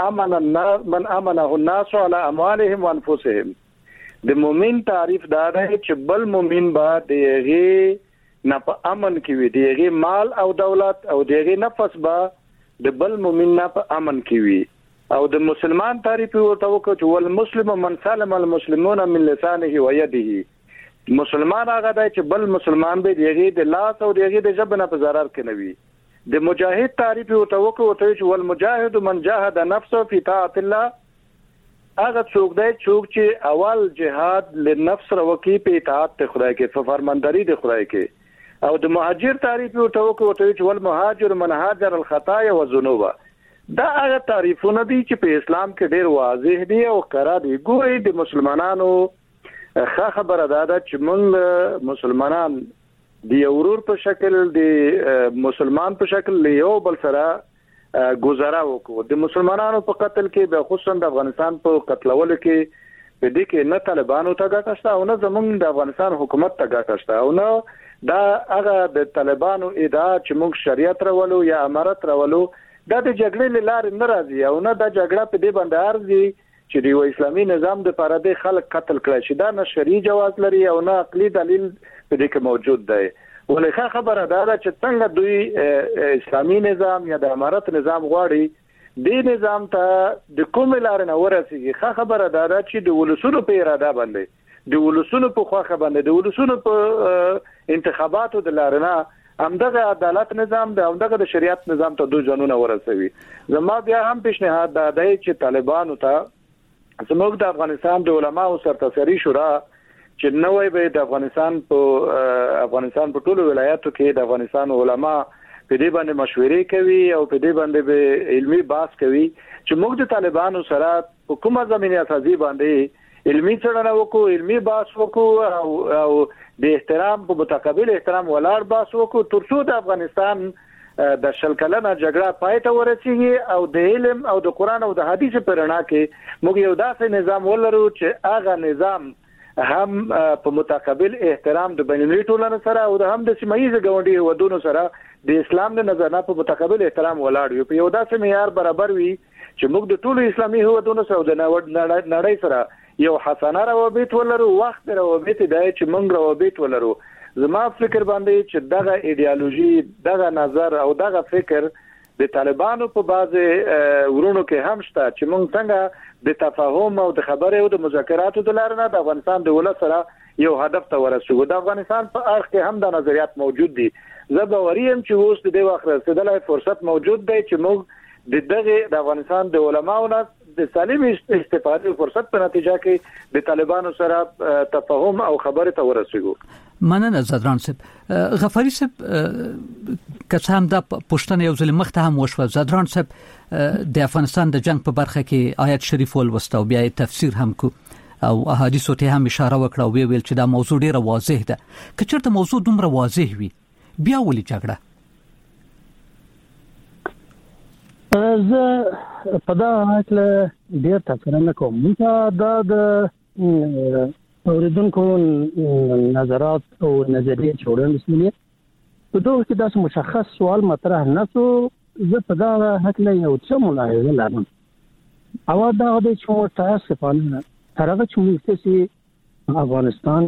من امنه الناس على اموالهم وانفسهم د مؤمن تعریف دا دی چې بل مؤمن با دیغه نه په امن کې وي دیغه مال او دولت او دیغه نفس با د بل مؤمن نه په امن کې وي او د مسلمان تعریف ورته وکړو چې ول مسلم من سلم المسلمون من لسانه ويده مسلمان هغه دی چې بل مسلمان به دیغه د لاس او دیغه د جبه نه په zarar کې نه وي د مجاهد تعریف ورته وکړو چې ول مجاهد من جاهد نفسه في طاعت الله هغه څوک دی چې اول جهاد لنفس وکي په اطاعت خدای کې په فرمانداری د خدای کې او د مهاجر تعریف ورته وکړو چې ول مهاجر من هاجر الخطايا والذنوب دا هغه تعریفونه دي چې په اسلام کې ډېر واضح دي او قرار دي ګوري د مسلمانانو ښه خبره ده چې موږ مسلمانان د ورور په شکل د مسلمان په شکل یو بل سره گزاره وکړو د مسلمانانو په قتل کې به خصوصا د افغانستان په قتلولو کې په دې کې نه طالبانو ته ګټه شته او نه زموږ د افغانستان حکومت ته ګټه شته او نه دا هغه د طالبانو ادعا چې موږ شریعت راولو یا امارت راولو دا د جګړې لاره نه راځي او نه دا جګړه په دې باندې ارزي چې د اسلامي نظام د لپاره د خلک قتل کړي شي دا نه شرعي جواز لري او نه عقلي دلیل په دې کې موجود دی ولې خبره دا چې څنګه دوی اسلامي نظام یا د امارت نظام غواړي د نظام ته د کوم لار نه ورسیږي خبره دا چې د ولسونو په اراده باندې د ولسونو په خوخه باندې د ولسونو په انتخاباتو د لار نه همدغه عدالت نظام د همدغه د شریعت نظام ته دوه جنونه ورسوي زما بیا هم پیشنهاد دی چې طالبانو ته زموږ د افغانستان د علماو سرتاسري شورا چې نوې به د افغانستان په ټولو ولایاتو کې د افغانستان علما په دې باندې مشورې کوي او په دې باندې به علمي بحث کوي چې موږ د طالبانو سره په کومه زمينه اساسي باندې علمي څېړنه وکړو علمي بحث وکړو او د احترام په متقابل احترام ولاړ بحث وکړو ترڅو د افغانستان د شل کلنه جګړه پای ته ورسیږي او د علم او د قران او د حدیث په رڼا کې موږ یو داسې نظام ولرو چې هغه نظام هم په متقابل احترام د بینالمللي ټولنې سره او د هم د سیمایي ګاونډي ودونو سره د اسلام د نظر نه په متقابل احترام ولاړ یو په یو داسې معیار برابر وي چې موږ د ټولو اسلامي هودونو سره د نړۍ سره یو حسنه روابط ولرو وخت روابط دی چې موږ روابط ولرو زما فکر باندې چې دغه ایدئولوژي دغه نظر او دغه فکر د طالبانو په بازه ورونو کې هم شته چې موږ څنګه د تفاهم او د خبرې او د مذاکراتو د لارې نه د افغانستان د ولس سره یو هدف ته ورسېږو د افغانستان په اړه کې هم د نظریات موجود دي زه باوري یم چې اوس د دې وخت رسیدلای فرصت موجود دی چې موږ د افغانستان د علماو نه د سالم استفادې فرصت په نتیجه کې د طالبانو سره تفاهم او خبرې ته ورسېږو مننه زدران صاحب. غفاری صاحب که هم د پښتنه یو ځل مخته هم وشو. زدران صاحب د افغانستان د جنگ په برخه کې آیت شریف ولوسته او بیا تفسیر هم کو او احادیث ته هم اشاره وکړه او ویل چې دا موضوع ډیره واضح ده. که چېرته موضوع دومره واضح وي بیا ولې جګړه؟ زه په دا حالت ډیر تفکر نه کوم. دا د اوریدونکو نظرات او نظریې جوړول مسئولیت په دوه کې داسې مشخص سوال مطرح نه شو. زه په دا حالت یو څه ملاحظه لرم او دا د چې متاسفانه هغه چې موږ چې افغانستان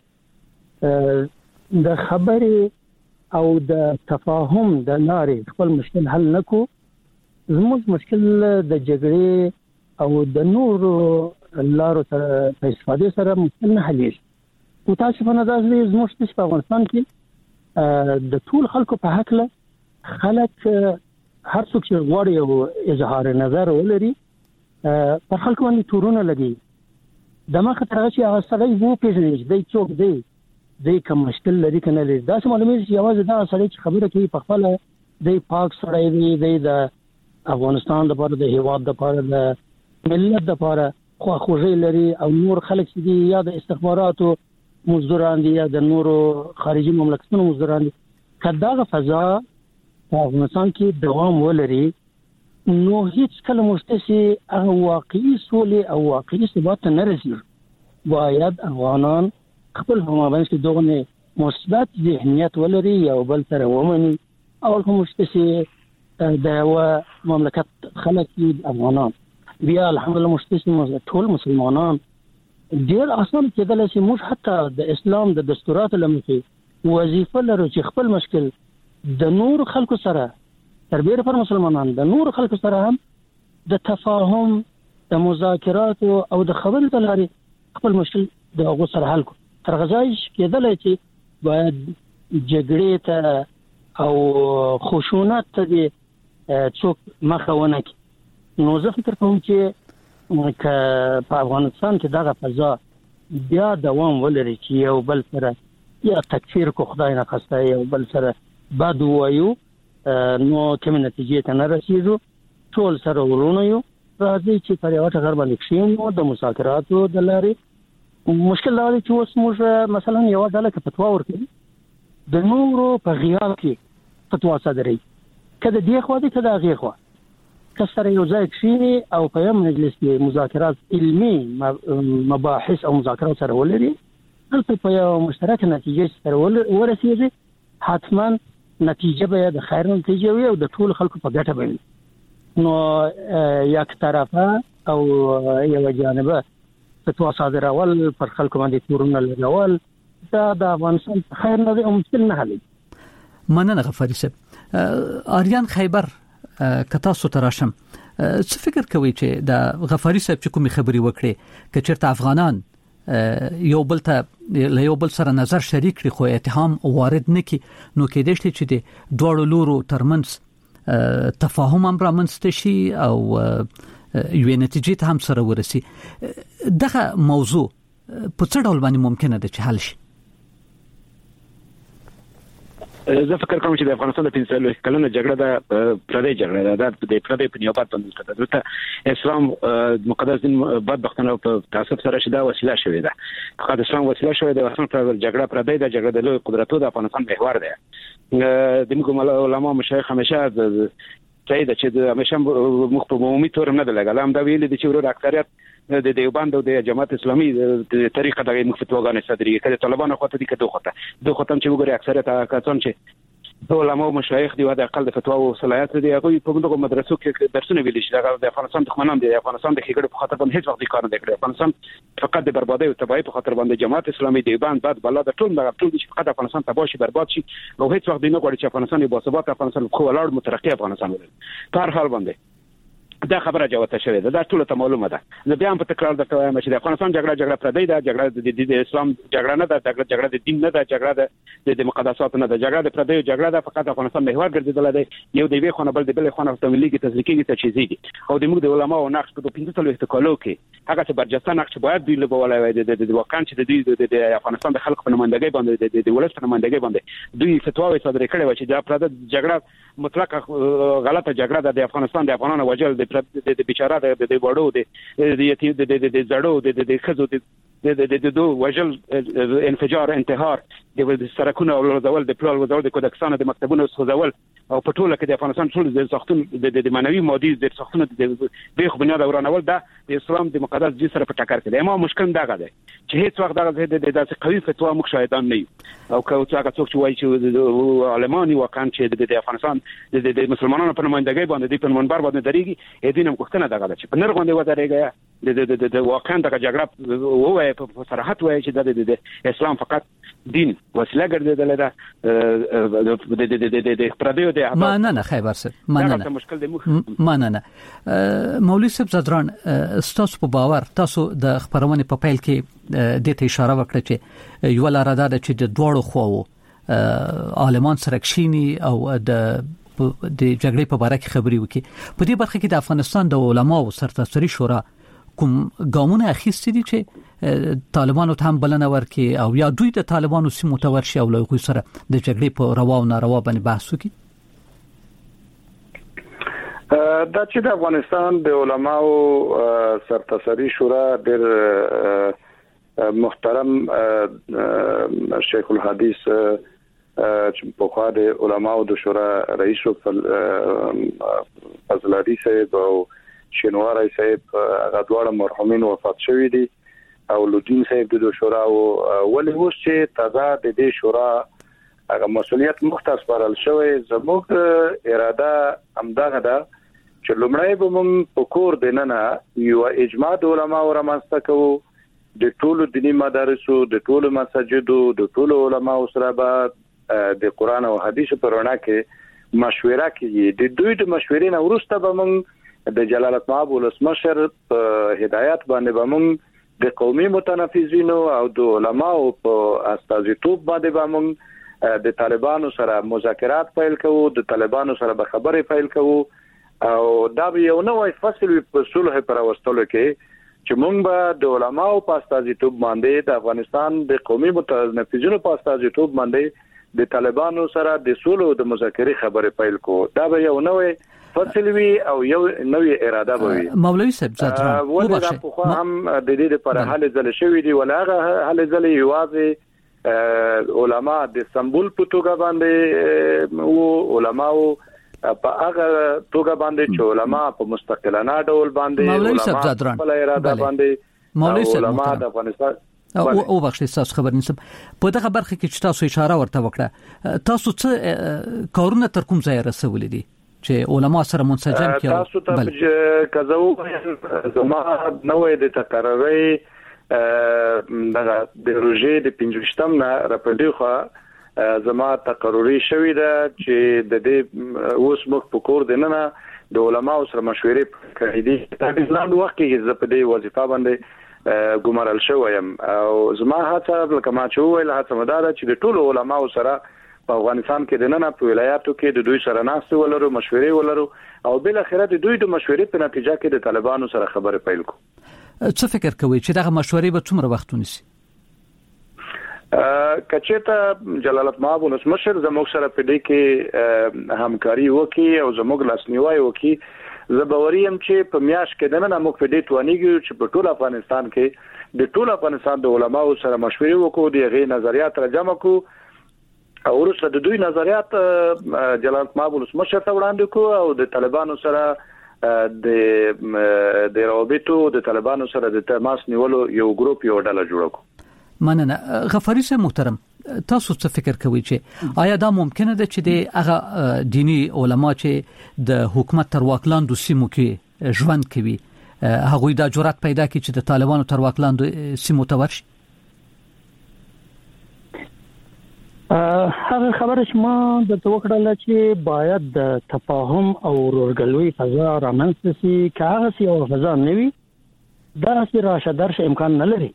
کې د خبرې او د تفاهم د لارې خپل مشکل حل نکو. زموږ مشکل د جګړې او د نورو لارو سره په استفاده سره مشکل نه حلېږي. متاسفانه دا زموږ په افغانستان کې د ټول خلکو په حق له خلک هر څوک چې غواړي او اظهار نظر ولري پر خلکو باندې تورونه لګي. د مخه تر هغه چې هغه سړی وو پیژني چې څوک دی د کوم مشکل لري کنه لري. دا څه معلومه چې یوازې دا سړی چې خبره کوي په خپل د پاک سړی دی د افغانستان لپاره د هیواد لپاره د ملت لپاره خواخوږي لري او نور خلک چې دي یا د استخباراتو مزدوران دي یا د نورو خارجي مملکتونو مزدوران دي. کله فضا په افغانستان کې دوام ولري نو هیڅ کله مستسی هغه واقعي سولې او واقعي ثبات نه رسیږي. باید افغانان خپل همابنس کې دغه مثبت ذهنیت ولري یو بل سره ومني. اول کوم مستسی د مملکت خلک افغانان بیا الحمدلله مستثنی ټول مسلمانان ډیر اسان کېدل چې موږ حتی د اسلام د دستورات لمخې وظیفه لرو چې خپل مشکل د نور خلکو سره تربیه پر مسلمانان د نور خلکو سره هم د تفاهم د مذاکرات او د خبرو د لارې خپل مشکل د هغو سره حل کو. تر غځای کېدل چې باید جګړې ته او خشونت ته څوک مخه ونه کړي. نو زه فکر کوم چې په افغانستان کې دغه فضا بیا دوام ولري چې یو بل سره یا تکفیر کو خدای نه خواسته یو بل سره بد وایو نو کوم نتیجې ته نه رسیدو. ټول سره ورونه یو راځي چې پر یو ټغر باندې کښینو د مذاکراتو د لارې. مشکل دا دی چې اوس موږ مثلا یو ډله کې فتوا ورکړي د نورو په غیاب کې فتوا صادري کله دی خو دې کله هغه خو کسر یو ځای کښینی او په یو مجلس کې مذاکرات علمي مباحث او مذاکرات سره ولري هلته په یو مشترک نتیجې سره ورسیږي. حتما نتیجه به د خیر نتیجه وي او د ټول خلکو په ګټه وي. نو یک طرفه او یو جانبه فتوا صادرول پر خلکو باندې تورونه لګول دا د افغانستان خیر نه دی او مشکل نه حل. مننه غفاری صاحب. آریان خیبر کتا سو تراشم څه فکر کوي چې د غفاری صاحب چې کومې خبري وکړي که چېرته افغانان یو بل ته له یو بل سره نظر شریک کړي خو اتهام وارد نه کړي نو کېدای شي چې د دواړو لورو ترمنځ تفاهم هم رامنځته شي او یوې نتیجې ته هم سره ورسي. دغه موضوع په څه ډول باندې ممکنه ده چې حل شي؟ زه فکر کوم چې د افغانستان د 15 کلونو جګړه د پردی جګړه ده د پردی په نیابت باندې دلته اسلام مقدس دین بدبختانه په تعصب سره شدا وسیله شوې ده. فقط اسلام وسیله شوې ده اصلا پر جګړه پردی د جګړه د لوی قدرتونو د افغانستان محور ده. د موږ علماء مشایخ همیشه صحیح ده چې همیشه مخ په عمومي تور نه ده لګل هم دا ویل دي چې ورو اکثریت د دیوبند او د جماعت اسلامي د طریقه دغه مفتوغان صدري کله طالبانو خواته دي کده خواته چې وګوري اکثریت کسان چې علماء او مشایخ دی د اقل د فتوا او صلاحیت دی هغه په دغه مدرسو کې درسونه ویل شي د افغانستان دښمنان دي افغانستان د خېګړو په خاطر باندې هیڅ وخت کار نه کوي. افغانستان فقط د بربادي او تباہي په خاطر باندې جماعت اسلامي دیوبند بعد بل د ټول چې فقط افغانستان تباہ شي برباد شي او هیڅ وخت نه غواړي چې افغانستان یو باثبات افغانستان خو ولاړ مترقي افغانستان ولري. په هر حال باندې دا خبره جوته شوې ده دا ټول ته معلومه ده زه بیا هم په تکرار درته وایم چې د افغانستان جګړه پردی ده جګړه د اسلام جګړه نه ده جګړه د دین نه ده جګړه د مقدساتو نه ده جګړه د پردی جګړه ده فقط افغانستان محور ګرځیدل دی یو د وی خونه بل د بل خونه په ملي کې تزلیکي ته چیزيږي او د موږ د علماو نقش په 15 کالو کې هغه چې برجسته نقش باید دی لبولای وي د واقعا چې د افغانستان د خلکو په نمائندګۍ باندې د ولس په نمائندګۍ باندې دوی فتواوي صادره کړې و چې د پرده جګړه مطلقه غلطه جګړه ده د افغانستان د افغانانو وجل د بیچاره د وړو د یتیم د زړو د خزو د دو وجل انفجار انتحار د سرکونو او لوزول د پلان وزارت د کودکسانو د مکتبونو سوزول او په ټوله کې د افغانستان ټول د سختون د معنوي مادي د سختون د بیخ بنیاد ورانول ده د اسلام د مقدس دین سره په ټکر کې دی ما مشکل دغه دی چې هیڅ وخت دغه د داسې قوي فتوا مخ شاهدان نه او که هغه څوک چې وایي چې علماني واقعا چې د افغانستان د مسلمانانو په نمائندګۍ باندې د منبر باندې درېږي دینم کوښتنه دغه ده چې په نر باندې ودرېږي د واقعا دغه جګړه وایي په صراحت وایي چې د اسلام فقط دین وسیله ګرځیدل ده د پردیو د مننه خیبر صاحب مننه مشکل دی مننه مولوی صاحب زدران تاسو په باور تاسو د خبرونه په پیل کې د ته اشاره وکړه چې یو لاره ده چې د دوړو خواو عالمان سره کښینی او د جګړې په اړه خبري وکړي په دې برخه کې د افغانستان د علماو سرتاسري شورا کوم ګامونه اخیستي دي چې طالبانو ته هم بلنه ورکړي او یا دوی د طالبانو سیمو ته ورشي او له غوي سره د جګړې په روا او ناروا باندې بحث وکړي دا چې د افغانستان د علماو سرتاسري شورا ډېر محترم شیخ الحدیث چې په خوا د علماو د شورا رئیس فضل علي صاحب او شینواری صاحب هغه دواړه مرحومین وفات شوي دي او لودین صاحب د شورا او ولې اوس چې تازه د دې شورا هغه مسؤلیت مختص پرل شوی زموږ اراده همدغه ده چې لومړی به موږ په کور دننه یو اجماع د علماو رامنځته کوو د ټولو دینی مدارسو د ټولو مساجدو د ټولو علماو سره به د قران او حدیث په رڼا کې مشوره کوي د دوی د مشورې نه وروسته به موږ د جلالت مآب ولسمشر په هدایت باندې به موږ د قومي متنفذینو او د علماو په استازیتوب باندې به موږ د طالبانو سره مذاکرات پیل کوو د طالبانو سره به خبرې پیل کوو او دا به یو نوې فصل په صلح پر واستلو کې چې موږ به د علماو په استازیتوب باندې د افغانستان د قومي متنفذینو په استازیتوب باندې د طالبانو سره د صلح او د مذاکرې خبرې پیل کوو دا به یو نوې فصل وی او یو نوې اراده به وي مولوی صاحب زدران ولې په خو هم د دې لپاره حل ځل شوې دي ولغه حل ځل یوازې علما د استنبول په توګه باندې او علماو په هغه توګه باندې چې علما په مستقلانه ډول باندې مولوی صاحب زدران په اراده باندې مولوی صاحب علما د افغانستان او بخښه تاسو خبر نسم په دغه برخه کې چې تاسو اشاره ورته وکړه تاسو څه کارونه تر کوم ځای رسولې دي چې علما سره منسجم کړي تاسو ته کزو زما نوې د تقرری د روزي د 15م نه راپدیخه زما تقرری شوې ده چې د دې اوس مخ په کور دننه د علماو سره مشورې کړې دي د اسلام وخت کې زه په دې وظیفه باندې ګمارل شوم او زما هڅه کما چې ویل هڅه مدار چې د ټولو علماو سره په افغانستان کې د نن په ولایاتو کې د دوی سره ناست ولرو مشورې ولرو او بل اخرت دوی د مشورې په نتیجه کې د طالبانو سره خبرې پیل کو څه فکر کوي چې دغه مشورې به څومره وخت ونیسي کچېته جلالت مآب ولسمشر زموږ سره په دې کې همکاري وکړي او زموږ لاسنیوي وکړي زبوریم چې په میاش کې دنه موږ په دې توانیږو چې په ټول افغانستان کې د ټول افغانستان د علماو سره مشورې وکړو د غي نظریات راجمع کو او ورسره د دوی نظریات جلالت مآب ولسمشر ته وړاندې کو او د طالبانو سره د روابطو د طالبانو سره د تماس نیولو یو ګروپ یو ډله جوړ کو مننه غفاری صاحب محترم تاسو څه فکر کوئ چې آیا دا ممکنه ده چې د هغه دینی علما چې د حکومت تر واکلاندو سیمو کې ژوند کوي هغه د جرأت پیدا کړي چې د طالبانو تر واکلاندو سیمو ته ورشي هغه خبره چې ما د توکړه چې باید د تفاهم او ورورګلوي فضا رامنځته شي کاغه سي او فضا نوي دا سي راشه درشه امکان نه لري.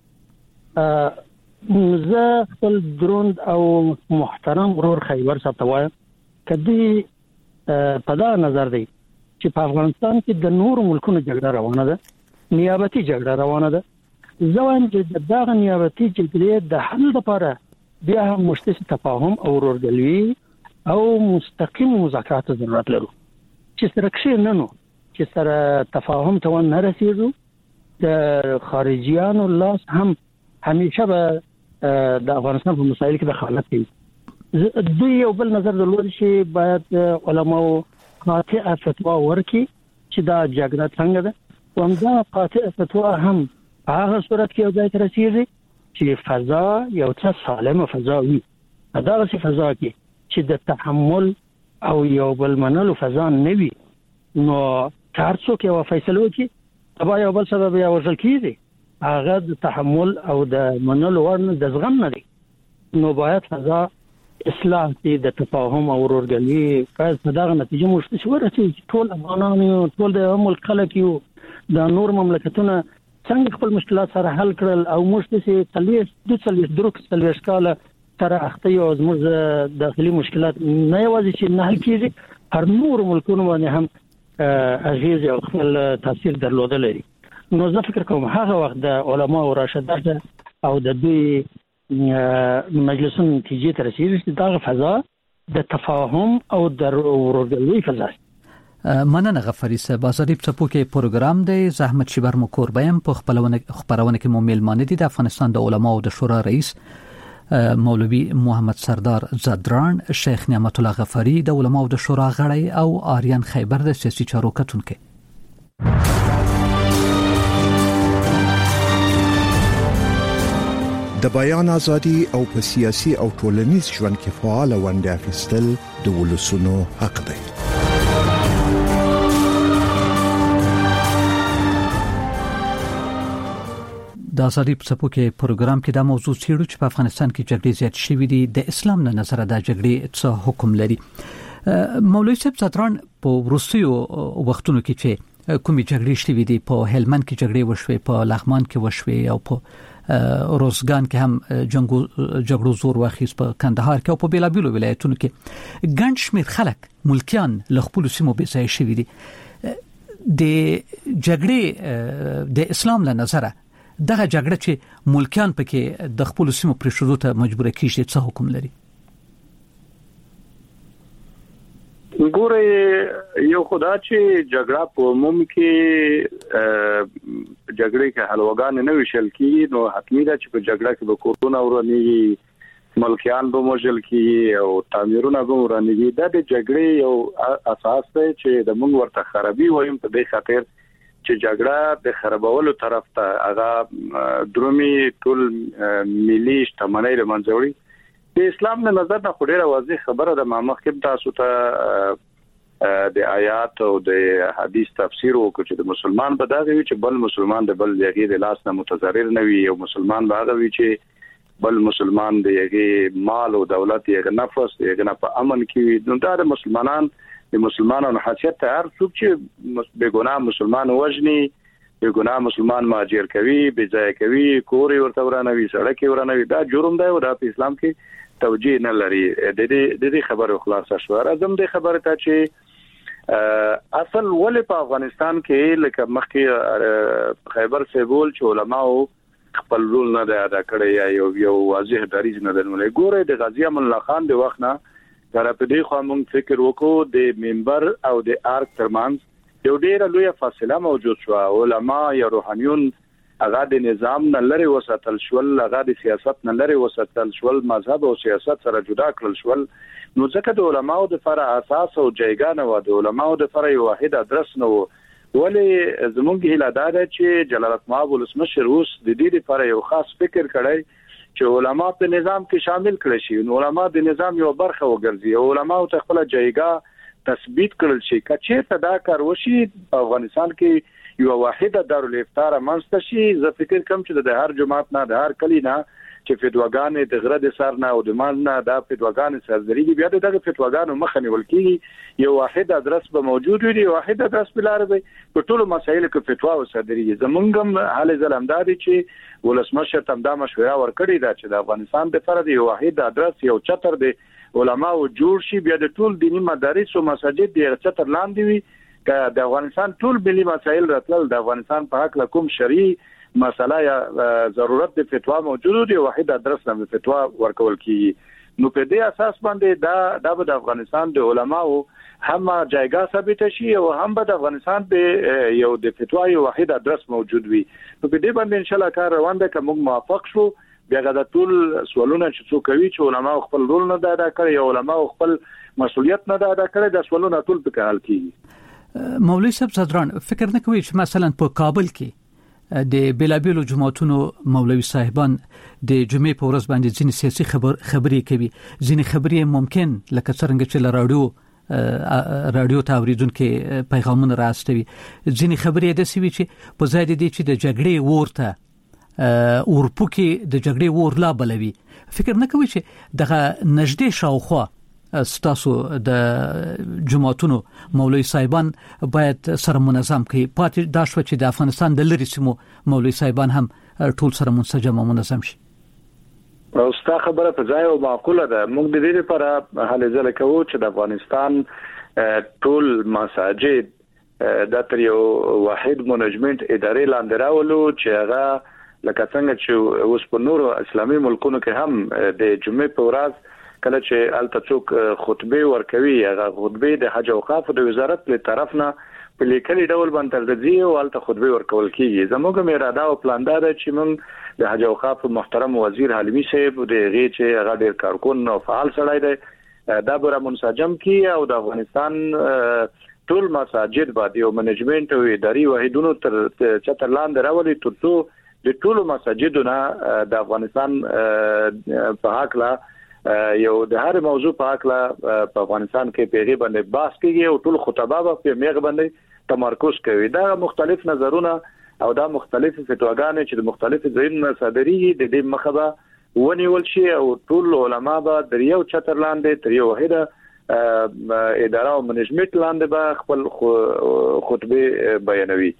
زه خپل دروند او محترم ورور خیبر صاحب ته وایم کدی په دا نظر دی چې په افغانستان کې د نور ملکونو جګړه روانه ده، نیابتي جګړه روانه ده. زه وایم چې دغه نیابتي جګړې د حل لپاره بیا هم مشترک تفاهم او ورورګلوي او مستقیم مذاکرات ضرورت لرو چې سره کې نه نو چې سره تفاهم ته نه رسیدو د خارجيانو لاس هم همیشه به د افغانستان په مسایل کې دخالت کوي. دوی یو بل نظر درلود چې باید علماء قاطع فتوا ورکړي چې دا جګړه څنګه ده او همدا قاطع فتوا هم په هغه صورت کې یو ځای ته رسیږي چې فضا یو څه سالمه فضا وي. دا چې فضا کې چې د تحمل او یو بل منلو فضا نه وي نو کار څوک یو فیصله وکړي تبا یو بل سبب یا وصل کیږي هغه د تحمل او د منلو ورن د زغم نه دي. نو باید فضا اصلاح دي د تفاهم او ورورګلوي په دغه نتیجه مشته شو چې ټول افغانانو ټول د ملک خلک یو د نور مملکتونه څنګه خپل مشکلات سره حل کړل او مشته سي تلويش کاله تر اخته یو زموږ داخلي مشکلات نه یوازې چې نه حل کیږي هر نور ملکونو باندې هم اغیز او خپل تاثیر درلودل لري. نو زه فکر کوم هغه وخت د علماء او راشدات او د دوی مجلسونو نتیجې ته رسیدل چې دا فضا د تفاهم او د ورورګلوي فضا. مننه غفاری صاحب. ازادیب څپو کې پروګرام دی زحمت شبر مو کوربایم په خپلونه کې مو میلمانه دي د افغانستان د علماء او د شورا رئیس مولوی محمد سردار زدران، شیخ نعمت الله غفاری د علماء او د شورا غړی او آریان خیبر د سیاسي چارو کتونکو. د بیان ازادي او په سیاسي او ټولنیز ژوند کې فعال ونډه اخیستل د ولسونو حق دی. د ازادیب څپو کې پروګرام کې دا موضوع څیړو چې په افغانستان کې جګړې زیات شوې دي د اسلام نه نظر د جګړې څه حکم لري. مولوی صاحب زدران په وروستیو وختونو کې چې کومې جګړې شوې دي په هلمند کې جګړې وشوي، په لغمان کې وشوي او په روزګان کې هم جګړو زور واخیست، په کندهار کې او په بیلابیلو ولایتونو کې ګڼ شمېر خلک ملکیان له خپلو سیمو بېځایه شوي دي. د جګړې د اسلام له نظره دغه جګړه چې ملکیان پکې د خپل سیمو پرېښودو ته مجبور کیږي څه حکم لري؟ ګوره یو خدا چې جګړه په عموم کې جګړې کې حلواګان نه وشل کیږي نو حتمی ده چې په جګړه کې به کورونه ورنيږي، ملکیان به موجل کیږي او تعمیرونه به ورنيږي. دا د جګړې یو اساس دی چې د موږ ورته خرابي وایم په دې خاطر چې جګړه د خرابولو طرف ته هغه درومي ټول ملي شتمنۍ له منځه وړي. د اسلام نه نظر نه خوري واضح خبره د مخکې تاسو ته د آیات او د حدیث تفسیر وکړي چې د مسلمان به دا وی چې بل مسلمان د بل یغي د لاس نه متضرر نه وي او مسلمان به دا وی چې بل مسلمان د یغي مال او دولت یغ نفس یغ نه په امن کې نو دا د مسلمانانو حیثیت ته هر څوک چې بے ګناه مسلمان وژني، بے ګناه مسلمان ماجر کوي، بے ځای کوي، کوري ورته ورانوي، سړک ورانوي، دا جرم دی او دا په اسلام کې توجیه نه لري. د دې خبرو خلاصه شو. راځم د خبره ته چې اصل ولې په افغانستان کې لکه مخکې خیبر سیبول چې علماء خپل رول نه ادا کړی یو واضح دریځ نه درلودل. ګوره د غازی امان الله خان د وخت نه تر په دې خو موږ فکر وکړو د منبر او د ارک ترمنځ یو ډیره لویه فاصله موجود شو. علما یا روحانيون هغه د نظام نه لري وساتل شول، هغه د سیاست نه لري وساتل شول، مذهب او سیاست سره جدا کړل شول. نو ځکه د علماو د فرع اساس او جایګان او د علماو د فرع واحد ادرس نو ولی زمونږ هیله ده چې جلالت مآب ولسمشر اوس د دې لپاره یو خاص فکر کړی چې علما په نظام کې شامل کړي شي. نو علما د نظام یو برخه وګرځي او علما ته خپل جایګه تثبیت کړل شي. کچې ته دا کار وشي په افغانستان کې یو واحده دارالافطار منځته شي. زه فکر کوم چې د هر جماعت نه د هر کلی نه چې فتواګانې د غره د سر نه او د مان نه د فتواګانې صادرېږي بیا دغه فتواګانو مخه نیول کیږي یو واحد ادرس به موجود وي یو واحد ادرس بلاره به په ټولو مسایلو کې فتوا صادرېږي زمونږ هم حال زلمداري چې ولسمشر تم دا مشوره ورکړې ده چې د افغانستان د فرد یو واحد ادرس یو چتر د علماو جوړ شي بیا د ټول دینی مدارس او مساجد د چتر لاندې وي چې د افغانستان ټول ملي مسایل راتلل د افغانستان په حق کوم شرعي مسله یا ضرورت د فتوا موجود دی واحد ادرس نه فتوا ورکول کی نو په دې اساس باندې دا د افغانستان د علماو هم جایګه ثابت شي او هم د افغانستان په یو د فتوا یو واحد ادرس موجود وي نو په دې باندې ان شاء الله کار روان دی کوم موافق شو بیا د ټول سوالونه چې څوک کوي چې علماو خپل رول نه ادا کړي او علماو خپل مسؤلیت نه ادا کړي د سوالونه ټول په حل کیږي مولوی صاحب صدران فکر نه کوي چې مثلا په کابل کې د بلابلو جماعتونو مولوی صاحبان د جمعې په ورځ باندې ځینې سیاسي خبرې کوي ځینې خبرې ممکن لکه څنګه چې رادیو ته اوریدونکو پیغامونه راستوي ځینې خبرې د سوي چې په ځای دي چې د جګړې ورته اورپوکي د جګړې ور لا بلوي فکر نه کوي چې دغه نږدې شاوخوا ستاسو د جماعتونو مولوی صاحبان باید سره منظم کړي پاتې دا شو چې د افغانستان د لری سیمو مولوی صاحبان هم ټول سره منسجم او منظم شي او ستا خبره په ځای او معقوله ده موږ د دې لپاره هلې ځل کوو چې د افغانستان ټول مساجد د تر یو واحد منیجمنت ادارې لاندې راولو چې هغه لکه څنګه چې اوس په نورو اسلامي ملکونو کې هم د جمعې په ورځ کله چې التڅوک خطبه ورکوي هغه خطبه د حج او اوقاف د وزارت له طرف نه په لیکلي ډول باندې ترځي او الته خطبه ورکول کیږي زموږ اراده او پلان دا ده چې موږ د حج او اوقاف محترم وزیر حلیمی صاحب د غي چې هغه ډیر کارکون او فعال سړی دی دا به منسجم کی او د افغانستان ټول مساجد باندې او منیجمنت او اداري واحدونو تر چتر لاندې راولي ترڅو د ټول مساجدونو د افغانستان په حق لا یو د هر موضوع په اړه په افغانستان کې پیغي باندې باس کیږي او ټول خطبه په میغ باندې تمرکز کوي دا مختلف نظرونه او دا مختلف فتواګانې چې د مختلف ځایونو صادرېږي د دې مخه ونیول شي او ټول علما به د یو چتر لاندې تر یو واحده اداره او منیجمنت لاندې به خپل خطبه بیانوي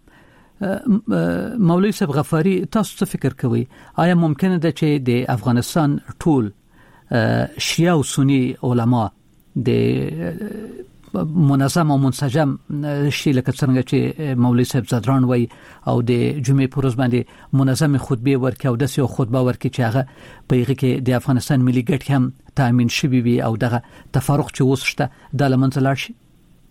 مولوی صاحب غفاری تاسو څه فکر کوئ آیا ممکنه ده چې د افغانستان ټول شیعه او سنی علما د منظم او منسجم شي لکه څنګه چې مولوی صاحب زدران وای او د جمعې په ورځ باندې منظم خطبه ورکړي او د سیو خطبه ورکړي چې هغه په هغه کې د افغانستان ملي ګټ هم تامین شوي وي او دغه تفرق چې وسشته د لمنځه لاړ شي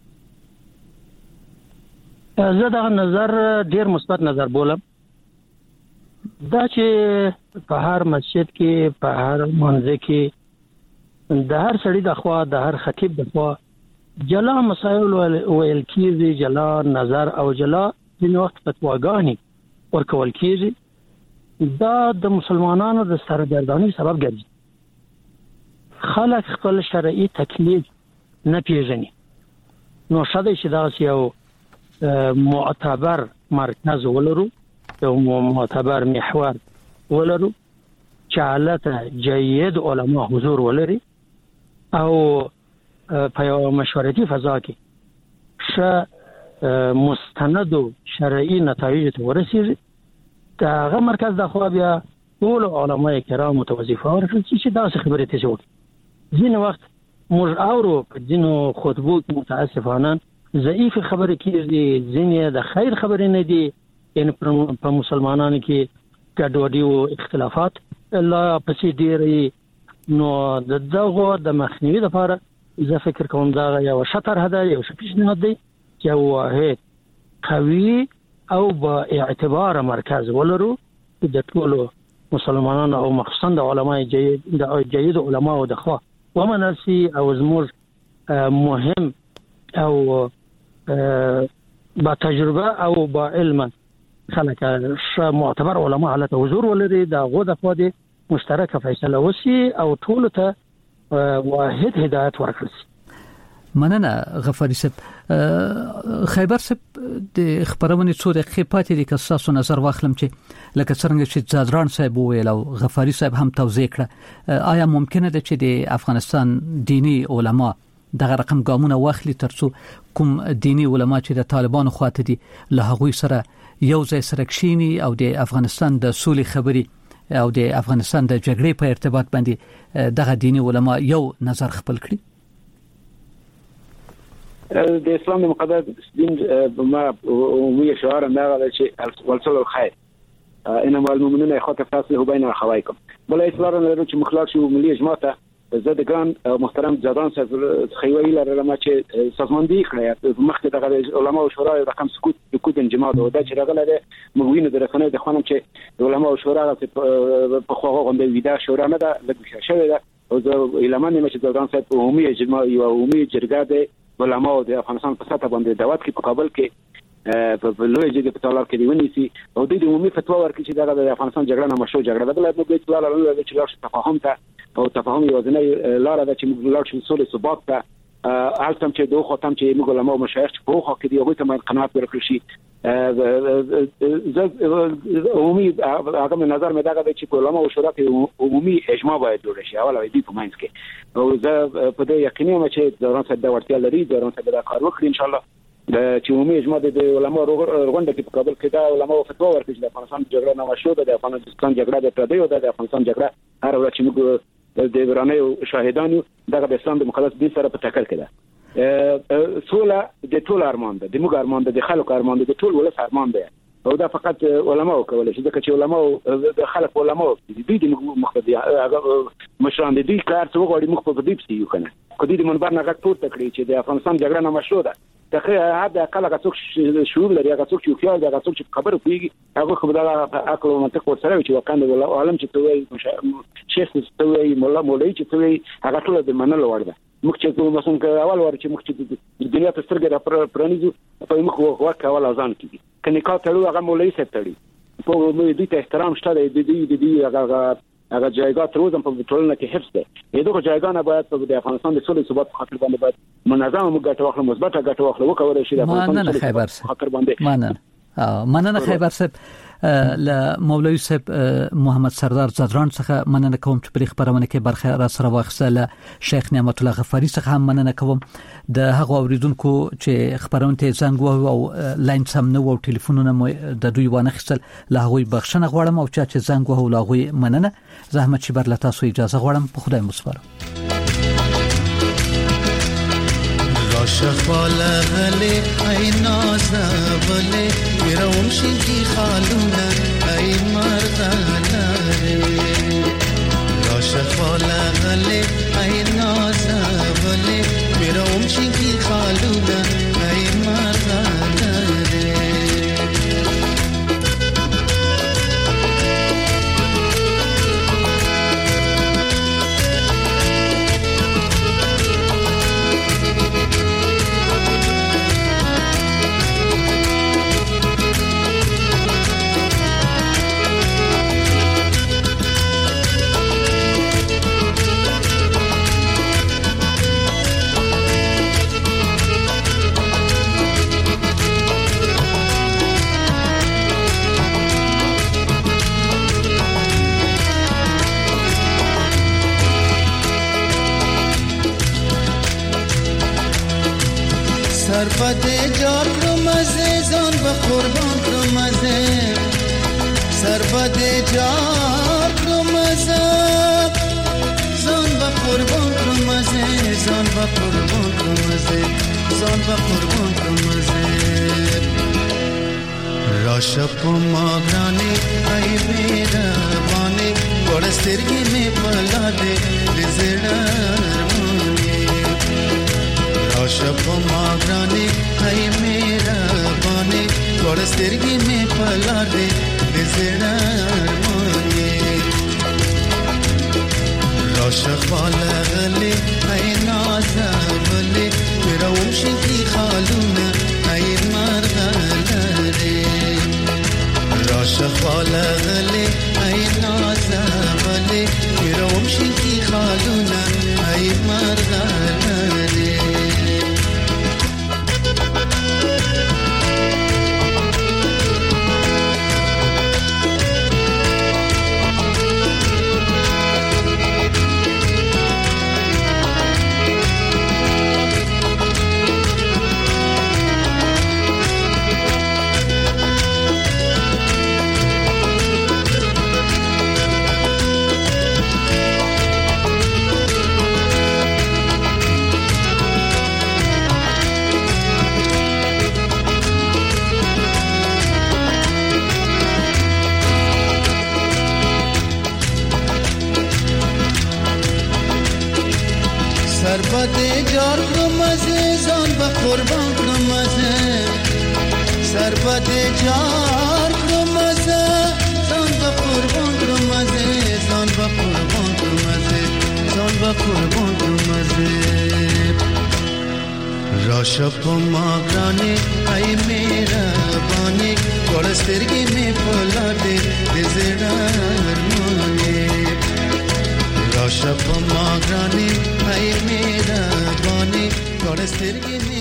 زه دا نظر ډیر مثبت نظر بولم دا چې په هر مسجد کې په هر منځ کې د هر سړي د خوا د هر خطیب د خوا جلا مسائل ویل کیږي جلا نظر او جلا د وخت فتواګانی ورکول کیږي دا د مسلمانانو د سردردانی سبب ګرځي خلک خپل شرعي تکلیف نه پیژني نو شاده چې دا یو معتبر مرکز ولرو یو معتبر محور ولرو چې حالت جيد علما حضور ولري او په یو مشورتي فضا کې ش مستند شرعي نتایج ته ورسیږي دا مرکز د خو بیا ټول علماء کرام متوظیفه ورکړي چې دا څه خبره ته وکړي ځینې وخت موږ اورو په ځینو خطبو کې متاسفانه ضعیف خبره کیږي ځینې د خیر خبرې نه دي ان په مسلمانانو کې ګډوډي او اختلافات لا پسې ډېری نو دغه د مخنیوي لپاره زه فکر کوم دا یو شطر هدا یو پیشنهاد دی چې واحد قوي او با اعتبار مرکز ولرو د ټولو مسلمانانو او مخصوصا د علماء جيد علماء د خوا ومنسي او زموږ مهم او با تجربه او با علم خلک معتبر علما علت حضور ولري دا غوډه خو دي مشترکه فیصله وسی او ټول ته واحد هدایت ورکړي مننه غفاری صاحب. خیبر صاحب د خبرونه څو دقیقې پاتې دي که تاسو نظر واخلم چې لکه څنګه چې زادران صاحب ویل او غفاری صاحب هم توضیح کړه، آیا ممکنه ده چې د افغانستان دینی علما دغه رقم ګامونه واخلي ترڅو کوم دینی علما چې د طالبانو خواته دي له هغوی سره یو ځای سره کښیني او د افغانستان د سولې خبري او د افغانستان د جګړې په ارتباط باندې دغه دینی علما یو نظر خپل کړي؟ د اسلام مقدس دین ما وی شعار نه غواړي چې ولصل الخير انما المؤمنون اخوه فاصله بين اخويكم بل اسلام نه چې مخلاص شو ملي اجماع ته زه د ګران محترم زادان صاحب خیوی لرم چې سازماندهي کړی مخکې دغه علماء او شورا رقم سکوت انجماع ده چې راغله د مغوینو د رسنۍ د خانم چې علماء او شورا په خواغه غونډه ویدا شورا نه ده لږه شوی ده او زه اعلان نه چې زادان صاحب عمومي اجماع یو عمومي جرګه ده علماء د افغانستان په سطح باندې دعوت کې په کابل کې په لوی جګړه په تالار کې دیونیسي او د عمومي فتوا ورکړي چې دغه د افغانستان جګړه نه مشروع جګړه ده، بل نو به اطلاع لري چې لار تفاهم ته او تفاهم یو ځنې لار ده چې موږ لار شو سولې ثبات ته البته چې دوه ختم چې موږ علماء او مشایخ په خو کې دی هغه ته قناعت ورکړي شي. عمومي هغه نظر مې دغه چې علماء او شورا کې عمومي اجماع باید جوړ شي اوله دی په ماینس کې او زه په دې یقیني یم چې دوران صاحب د ورتیا لري دوران صاحب دا کار وکړي ان شاء الله چې عمومي اجماع د علماء غونډه کې په کابل کې دا علماء فتوا ورکړي چې د افغانستان جګړه نه مشروع ده، د افغانستان جګړه د پردیو ده، د افغانستان جګړه هر ورځ چې موږ د ورانه شاهدانو دغه د اسلام د مقدس دین سره په ټکر کې ده. سوله د ټول ارمان ده، د موږ ارمان ده، د خلکو ارمان ده، د ټول ولس ارمان ده او دا فقط علماء کوي چې ځکه چې علماء د خلک علماء دي د مقتدی هغه مشران دي کار څو غوړي مخ په دې پسی یو کنه کدی د منبر نه غټ پورته کړی چې د افغانستان جګړه نه مشروع ده. تخیل هدا کله غڅوک شعور لري غڅوک چې خیال دا غڅوک چې خبره کوي هغه خبره عقل او منطق ورسره چې وکاند عالم چې توي شیخ توي مولا مولوی چې توي هغه ټول د منلو وړ ده. موږ چې مثلا اول ور چې موږ چې د دنیا په سترګې را پرانیزو په موږ وخت اول اذان کیږي کني کا تړو هغه مولوی سره تړي په دې ته احترام شته د دې هغه جایګه تر اوسه په ټولنه کې حفظ ده. دغه جایګه باید په افغانستان د سولې ثبات خاطر باندې باید منظم ګټه واخلو، مثبت ګټه واخلو وکړو چې د افغانستان خاطر باندې مننه خیبر صاحب. ل مولوی صاحب محمد سردار زادران څخه مننه کوم چې په خبرونه کې برخه را سره واخیسته. شیخ نعمت الله غفاری څخه هم مننه کوم. د هغه اوریدونکو چې خبرونه ته زنګ وو او لاین سم نه وو ټلیفونونه د دوی وانه خستل له هغه بخښنه غواړم او چې زنګ وو له هغه مننه. زحمت چې بر لتا سو اجازه غواړم په خدای مسپارم. شفاله غلي اي نازبله يروم شي خالونه اي مرغاله لا شفاله غلي اي نازبله يروم شي خالونه اي مرغاله سرپده جار کرمزه زان با قربان کرمزه سرپده جار کرمزه زان با قربان کرمزه زان با قربان کرمزه زان با قربان کرمزه راشپ ماغرانی ای میرا بانی ورسترگی می پلا دے لزڑارمانی شپ ماغرانی ای میرا بانی ورسترگی می پلا دے لزڑارمانی راشق بالغلی ای نازولی میرا ومشی خالونه ای مرغلری راشق بالغلی ای نازولی میرا ومشی خالونه ای مرغلری جار کړم ځان به قربان کړم سربد جار کړم ځان به قربان کړم ځان به قربان کړم ځان به قربان کړم راشه په ما ګرانې ای مهربانې ګوړه سترګې مې په لاټې د زړه ارمانې راشه په ما ګرانې ای مهربانې ګوړه سترګې